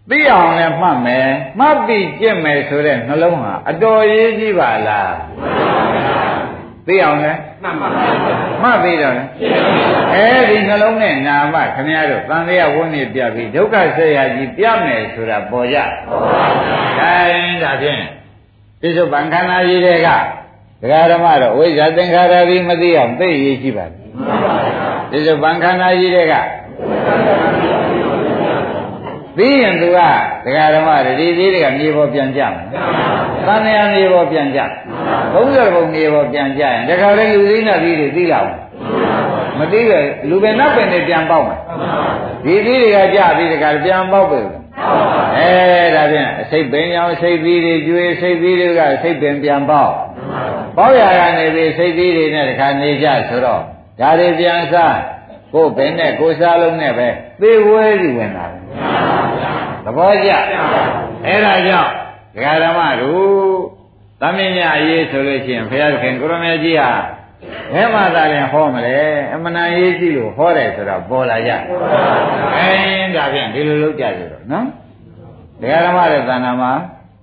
သိအောင်လည်းမှတ်မယ်မှတ်ပြီးကျင့်မယ်ဆိုတဲ့နှလုံးဟာအတော်ရေးကြီးပါလားသိအောင်လည်းမှတ်ပါမှတ်ပြီးတော့အဲဒီနှလုံးနဲ့နာမခမည်းတော်သံဃာဝန်းနေပြပြီးဒုက္ခဆက်ရကြီးပြမယ်ဆိုတာပေါ်ကြပေါ်ပါဘူးခိုင်းဒါဖြင့်ပြစ္ဆုတ်ပံခန္ဓာကြီးတွေကဒကာဓမ္မတော့ဝိဇ္ဇာသင်္ခါရကြီးမသိအောင်သိရေးရှိပါတယ်ပြစ္ဆုတ်ပံခန္ဓာကြီးတွေကသိရင်သူကဒကာဓမ္မတွေဒီသေးတွေကမြေပေါ်ပြန်ကြမယ်သံဃာမြေပေါ်ပြန်ကြဘုံစရဘုံမြေပေါ်ပြန်ကြရင်ဒကာလည်းလူသိနာသီးတွေသိလောက်မသိပဲလူပဲနောက်ပင်တွေပြန်ပေါက်မယ်ဒီသီးတွေကကြပြီးဒကာပြန်ပေါက်ပဲအဲဒါဖြင့်အစိတ်ပင်ရောင်စိတ်သီးတွေကျွေးစိတ်သီးတွေကစိတ်ပင်ပြန်ပေါက်ပေါက်ရကနေပြီးစိတ်သီးတွေနဲ့တခါနေကြဆိုတော့ဒါတွေပြန်စားကိုယ်ပင်နဲ့ကိုယ်စားလုံးနဲ့ပဲသေဝဲစီဝင်တာသဘောကျအဲ့ဒါကြောင့်ဒကာဓမ္မတို့သမင်းများရေးဆိုလို့ရှိရင်ဘုရားသခင်ကိုရမေကြီးဟာဘယ်မှာသာရင်ဟောမလဲအမှန်တန်ရေးကြည့်လို့ဟောတယ်ဆိုတော့ပေါ်လာကြအဲဒါဖြင့်ဒီလိုလုပ်ကြကြတော့နော်ဒကာဓမ္မရဲ့သဏ္ဍာန်မှာ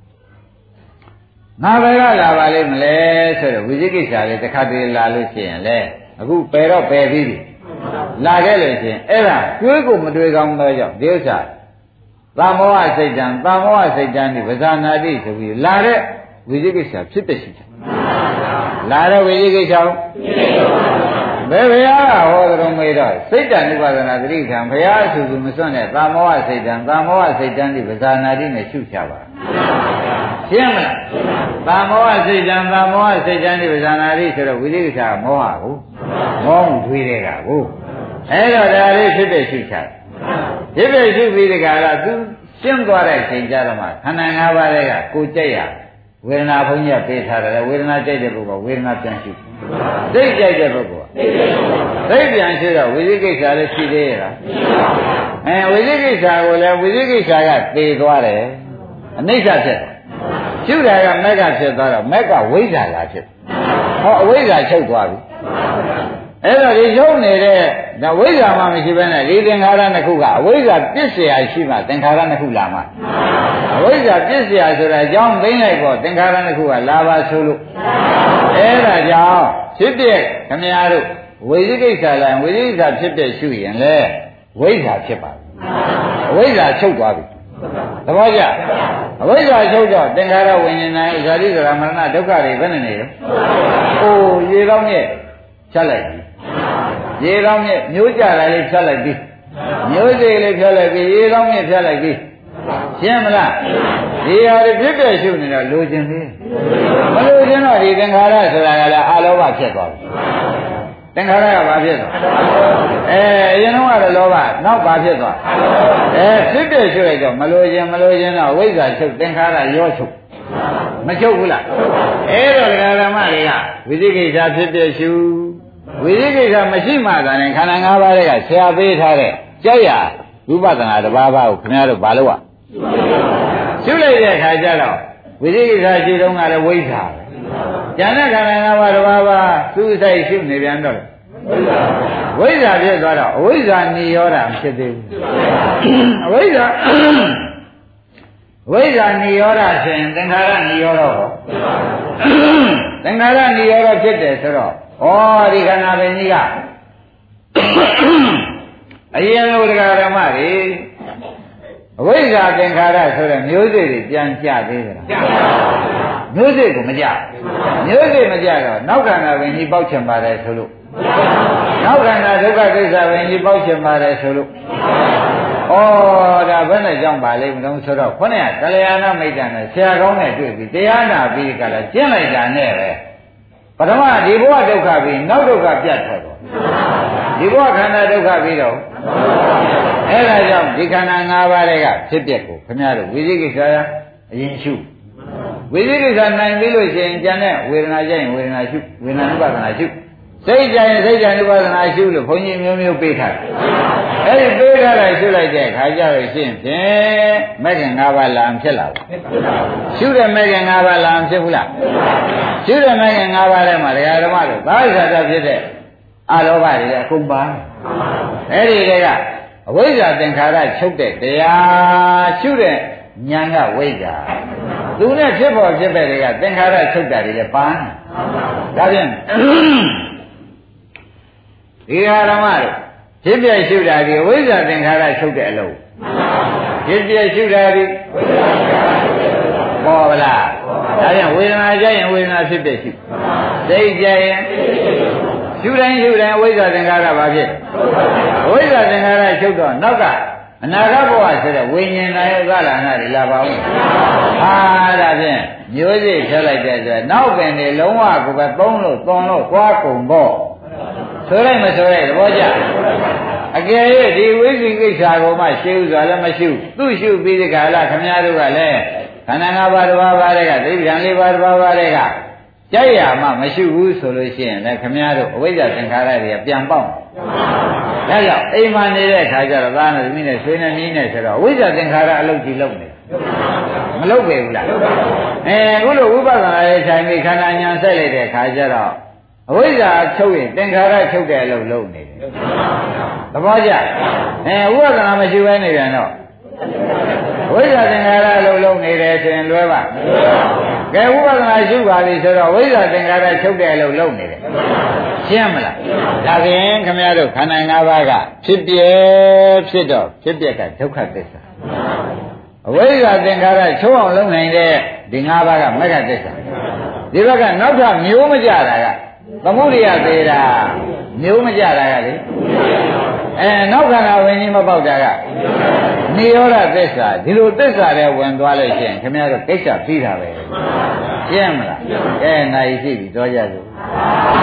ငါဘယ်ကလာပါလိမ့်မလဲဆိုတော့ဝိသိကိစ္စလေးတစ်ခါတည်းလာလို့ရှိရင်လေအခုပယ်တော့ပယ်ပြီးပြီလာခဲ့လို့ရှိရင်အဲ့ဒါတွေးကိုမတွေးကောင်းတော့ကြောင့်ဒီဥစ္စာသာမောဟစိတ်တံသာမောဟစိတ်တံဒီပဇာနာတိဆိုပြီးလာတဲ့ဝိသိကိစ္စဖြစ်တဲ့ရှိတယ်လာတဲ့ဝိသိကိစ္စဘယ်ဘုရားကဟောကြုံမေးတော့စိတ်တံဥပါဒနာသတိခံဘုရားအဆူဆူမစွန့်တဲ့သာမောဟစိတ်တံသာမောဟစိတ်တံဒီပဇာနာတိနဲ့ရှုချပါရှင်းမလားသာမောဟစိတ်တံသာမောဟစိတ်တံဒီပဇာနာတိဆိုတော့ဝိသိကိစ္စကမောဟကိုမောမှုတွေးတဲ့ကကိုအဲ့တော့ဒါလေးဖြစ်တဲ့ရှုချဖြစ်တဲ့ရှုပြီးတကလားသူရှင်းသွားတဲ့ချိန်ကြတော့မှခန္ဓာ၅ပါးတွေကကိုကြိုက်ရဝေဒနာဘုန်းကြီးပေးထားတယ်ဝေဒနာကြိုက်တဲ့ပုဂ္ဂိုလ်ဝေဒနာပြန်ရှုစိတ်ကြိုက်တဲ့ပုဂ္ဂိုလ်စိတ်ပြန်ရှုတော့ဝိသိကိစ္စလည်းရှိသေးရဲ့လားအဲဝိသိကိစ္စကိုလည်းဝိသိကိစ္စကသေသွားတယ်အနိစ္စဖြစ်ရှုတာကမက်ကဖြစ်သွားတော့မက်ကဝိဇ္ဇာလာဖြစ်ဟောအဝိဇ္ဇာချုပ်သွားပြီအဲ့တော့ဒီရုပ်နေတဲ့ဒါဝိဇ္ဇာမှမရှိဘဲနဲ့ဒီသင်္ခါရနှစ်ခုကအဝိဇ္ဇာပြစ်เสียရှိမှသင်္ခါရနှစ်ခုလာမှအဝိဇ္ဇာပြစ်เสียဆိုတာအကြောင်းသိလိုက်တော့သင်္ခါရနှစ်ခုကလာပါဆိုလို့အဲ့ဒါကြောင့်ဖြစ်တဲ့ခမည်းတော်ဝိသိကိစ္စလားဝိသိကိစ္စဖြစ်တဲ့ရှုရင်လေဝိဇ္ဇာဖြစ်ပါဘူးအဝိဇ္ဇာချုပ်သွားပြီသဘောကျအဝိဇ္ဇာချုပ်တော့သင်္ခါရဝိညာဉ်နဲ့ဇာတိဇရာမရဏဒုက္ခတွေဘယ်နဲ့နေလဲအိုးရေကောင်းရဲ့ဖြတ်လိုက်ပြီရေကောင်းမြက်မျိုးကြတာလေးဖြတ်လိုက်ပြီမျိုးစိလေးဖြတ်လိုက်ပြီရေကောင်းမြက်ဖြတ်လိုက်ပြီရှင်းမလားဒီဟာတွေဖြစ်တဲ့ရှုနေတော့လိုချင်သေးမလိုချင်တော့ဒီသင်္ခါရဆိုတာကလည်းအလောဘဖြစ်သွားပြီသင်္ခါရကဘာဖြစ်သွားအဲအရင်တော့ကတော့လောဘနောက်ဘာဖြစ်သွားအဲဖြစ်တဲ့ရှုလိုက်တော့မလိုချင်မလိုချင်တော့ဝိဇ္ဇာချုပ်သင်္ခါရရောချုပ်မချုပ်ဘူးလားအဲ့တော့ဒကာဓမ္မတွေကဝိသိကိစ္စဖြစ်တဲ့ရှုဝိသိကိစ္စမရှိမှသာနဲ့ခန္ဓာ၅ပါးတွေကဆရာပေးထားတဲ့ကြောက်ရဝိပဿနာတစ်ပါးပါးကိုခင်ဗျားတို့ဘာလို့ ਆ ရှုလိုက်တဲ့အခါကျတော့ဝိသိကိစ္စရှုတုန်းကလည်းဝိဇ္ဇာပဲဉာဏ်နဲ့ခန္ဓာ၅ပါးတစ်ပါးပါးသူ့ဆိုင်ရှုနေပြန်တော့ဝိဇ္ဇာဖြစ်သွားတော့အဝိဇ္ဇာနိရောဓဖြစ်သေးဘူးအဝိဇ္ဇာဝိဇ္ဇာနိရောဓဆိုရင်သင်္ခါရနိရောဓဟောသင်္ခါရနိရောဓဖြစ်တယ်ဆိုတော့ဩဒီခန္ဓာပင်ကြီးကအရင်လိုတရားဓမ္မတွေအဝိဇ္ဇာသင်္ခါရဆိုတဲ့မျိုးစိတ်တွေပြန်ကြသေးသလားမျိုးစိတ်ကိုမကြမျိုးစိတ်မကြတော့နောက်ခန္ဓာပင်ကြီးပေါက်ချင်ပါတယ်ဆိုလို့နောက်ခန္ဓာဒုက္ခသစ္စာပင်ကြီးပေါက်ချင်ပါတယ်ဆိုလို့ဩဒါဘယ်နဲ့ကြောင့်ပါလိမ့်မလို့ဆိုတော့ခေါင်းကကလျာဏမိတ်တန်နဲ့ဆရာကောင်းနဲ့တွေ့ပြီးတရားနာပြီးကြလားကျင့်လိုက်တာနဲ့ပဲပထမဒီဘဝဒုက္ခပြီးနောက်ဒုက္ခပြတ်ထွက်တော့ဒီဘဝခန္ဓာဒုက္ခပြီးတော့အဲ့ဒါကြောင့်ဒီခန္ဓာ၅ပါးတွေကဖြစ်ပျက်ကိုခင်ဗျားတို့ဝိသိကိစ္စရာအရင်ရှုဝိသိကိစ္စနိုင်ပြီလို့ရှိရင်ကျန်တဲ့ဝေဒနာကြရင်ဝေဒနာရှုဝေဒနာဥပါဒနာရှုစိတ်ကြရင်စိတ်ကြဥပါဒနာရှုလို့ဘုန်းကြီးမျိုးမျိုးပေးထားတယ်အဲ့ဒီပေးထားလိုက်ရှုလိုက်တဲ့အခါကျတော့ရှင်းဖြင့်မဂ္ဂင်၅ပါးလာအောင်ဖြစ်လာဘူးရှုတဲ့မဂ္ဂင်၅ပါးလာအောင်ဖြစ်ဘူးလားရှုတဲ့မဂ္ဂင်၅ပါးထဲမှာဒကာဓမ္မတို့ဘာသာတာဖြစ်တဲ့အလောဘတွေအကုန်ပါအဲ့ဒီတွေကအဝိဇ္ဇာသင်္ခါရချုပ်တဲ့တရားရှုတဲ့ဉာဏ်ကဝိဇ္ဇာသူနဲ့ဖြစ်ပေါ်ဖြစ်ပဲတွေကသင်္ခါရချုပ်တာတွေလည်းပါနေဒါဖြင့်ဒီဟာဓမ္မတို့ဖြစ်ပြရှုတာဒီဝိဇ္ဇာသင်္ခါရချုပ်တဲ့အလုံးဖြစ်ပြရှုတာဒီပေါ်ပါလားဒါဖြင့်ဝေဒနာကြရင်ဝေဒနာဖြစ်ပြရှုစိတ်ကြရင်ရှုတိုင်းရှုတိုင်းဝိဇ္ဇာသင်္ခါရဘာဖြစ်ဝိဇ္ဇာသင်္ခါရချုပ်တော့နောက်ကအနာဂတ်ဘဝဆိုတဲ့ဝိညာဉ်နာယသလနာတွေလာပါဦးဟာဒါဖြင့်မျိုးစိဖြတ်လိုက်တဲ့ဆိုနောက်ပင်နေလုံးဝကိုပဲသုံးလို့သွန်လို့သွားကုန်ပေါ့ဆိုလိုက်မဆိုလိုက်သဘောကျအကယ်၍ဒီဝိသိကိစ္စကိုမှရှင်းဥစွာလည်းမရှိသူ့ရှုပြီးဒီကလာခမည်းတော်ကလည်းခန္ဓာ၅ပါးတစ်ပါးပါးတဲ့ကသိပ္ပံ၄ပါးတစ်ပါးပါးတဲ့ကကြိုက်ရမှမရှိဘူးဆိုလို့ရှိရင်လည်းခမည်းတော်အဝိဇ္ဇာသင်္ခါရတွေကပြန်ပေါက်ဒါကြောင့်အိမ်မှာနေတဲ့ခါကျတော့သားနဲ့သမီးနဲ့ဆွေးနဲ့နီးနဲ့ဆိုတော့အဝိဇ္ဇာသင်္ခါရအလုပ်ကြီးလုပ်နေမလုပ်ပေဘူးလားအဲအခုလိုဝိပဿနာရဲ့ဆိုင်ပြီးခန္ဓာဉာဏ်ဆက်လိုက်တဲ့ခါကျတော့အဝိဇ္ဇာချုပ်ရင်သင်္ခါရချုပ်တဲ့အလုပ်လုပ်နေတယ်သဘောကျအဲဝိပဿနာမရှိဘဲနေပြန်တော့ဝိဇ္ဇာသင်္ခါရအလုပ်လုပ်နေတယ်ဆိုရင်လွဲပါကဲဝိပဿနာရှုပါလိဆိုတော့ဝိဇ္ဇာသင်္ခါရချုပ်တဲ့အလုပ်လုပ်နေတယ်ရှင်းမလားဒါဖြင့်ခမရတို့ခန္ဓာ၅ပါးကဖြစ်ပြဖြစ်တော့ဖြစ်ပြကဒုက္ခသစ္စာအဝိဇ္ဇာသင်္ခါရချုပ်အောင်လုပ်နိုင်တဲ့ဒီ၅ပါးကမဂ္ဂသစ္စာဒီဘက်ကနောက်ထပ်မျိုးမကြတာကသမုဒိယသေးတာမျိုးမကြတာကလေအဲနောက်ခန္ဓာဝင်ကြီးမပေါက်တာကနိရောဓသစ္စာဒီလိုသစ္စာတွေဝင်သွားလို့ရှိရင်ခင်ဗျားတို့ကိစ္စပြီးတာပဲရှင်းမလားကဲနိုင်ရှိပြီတော့ကြစို့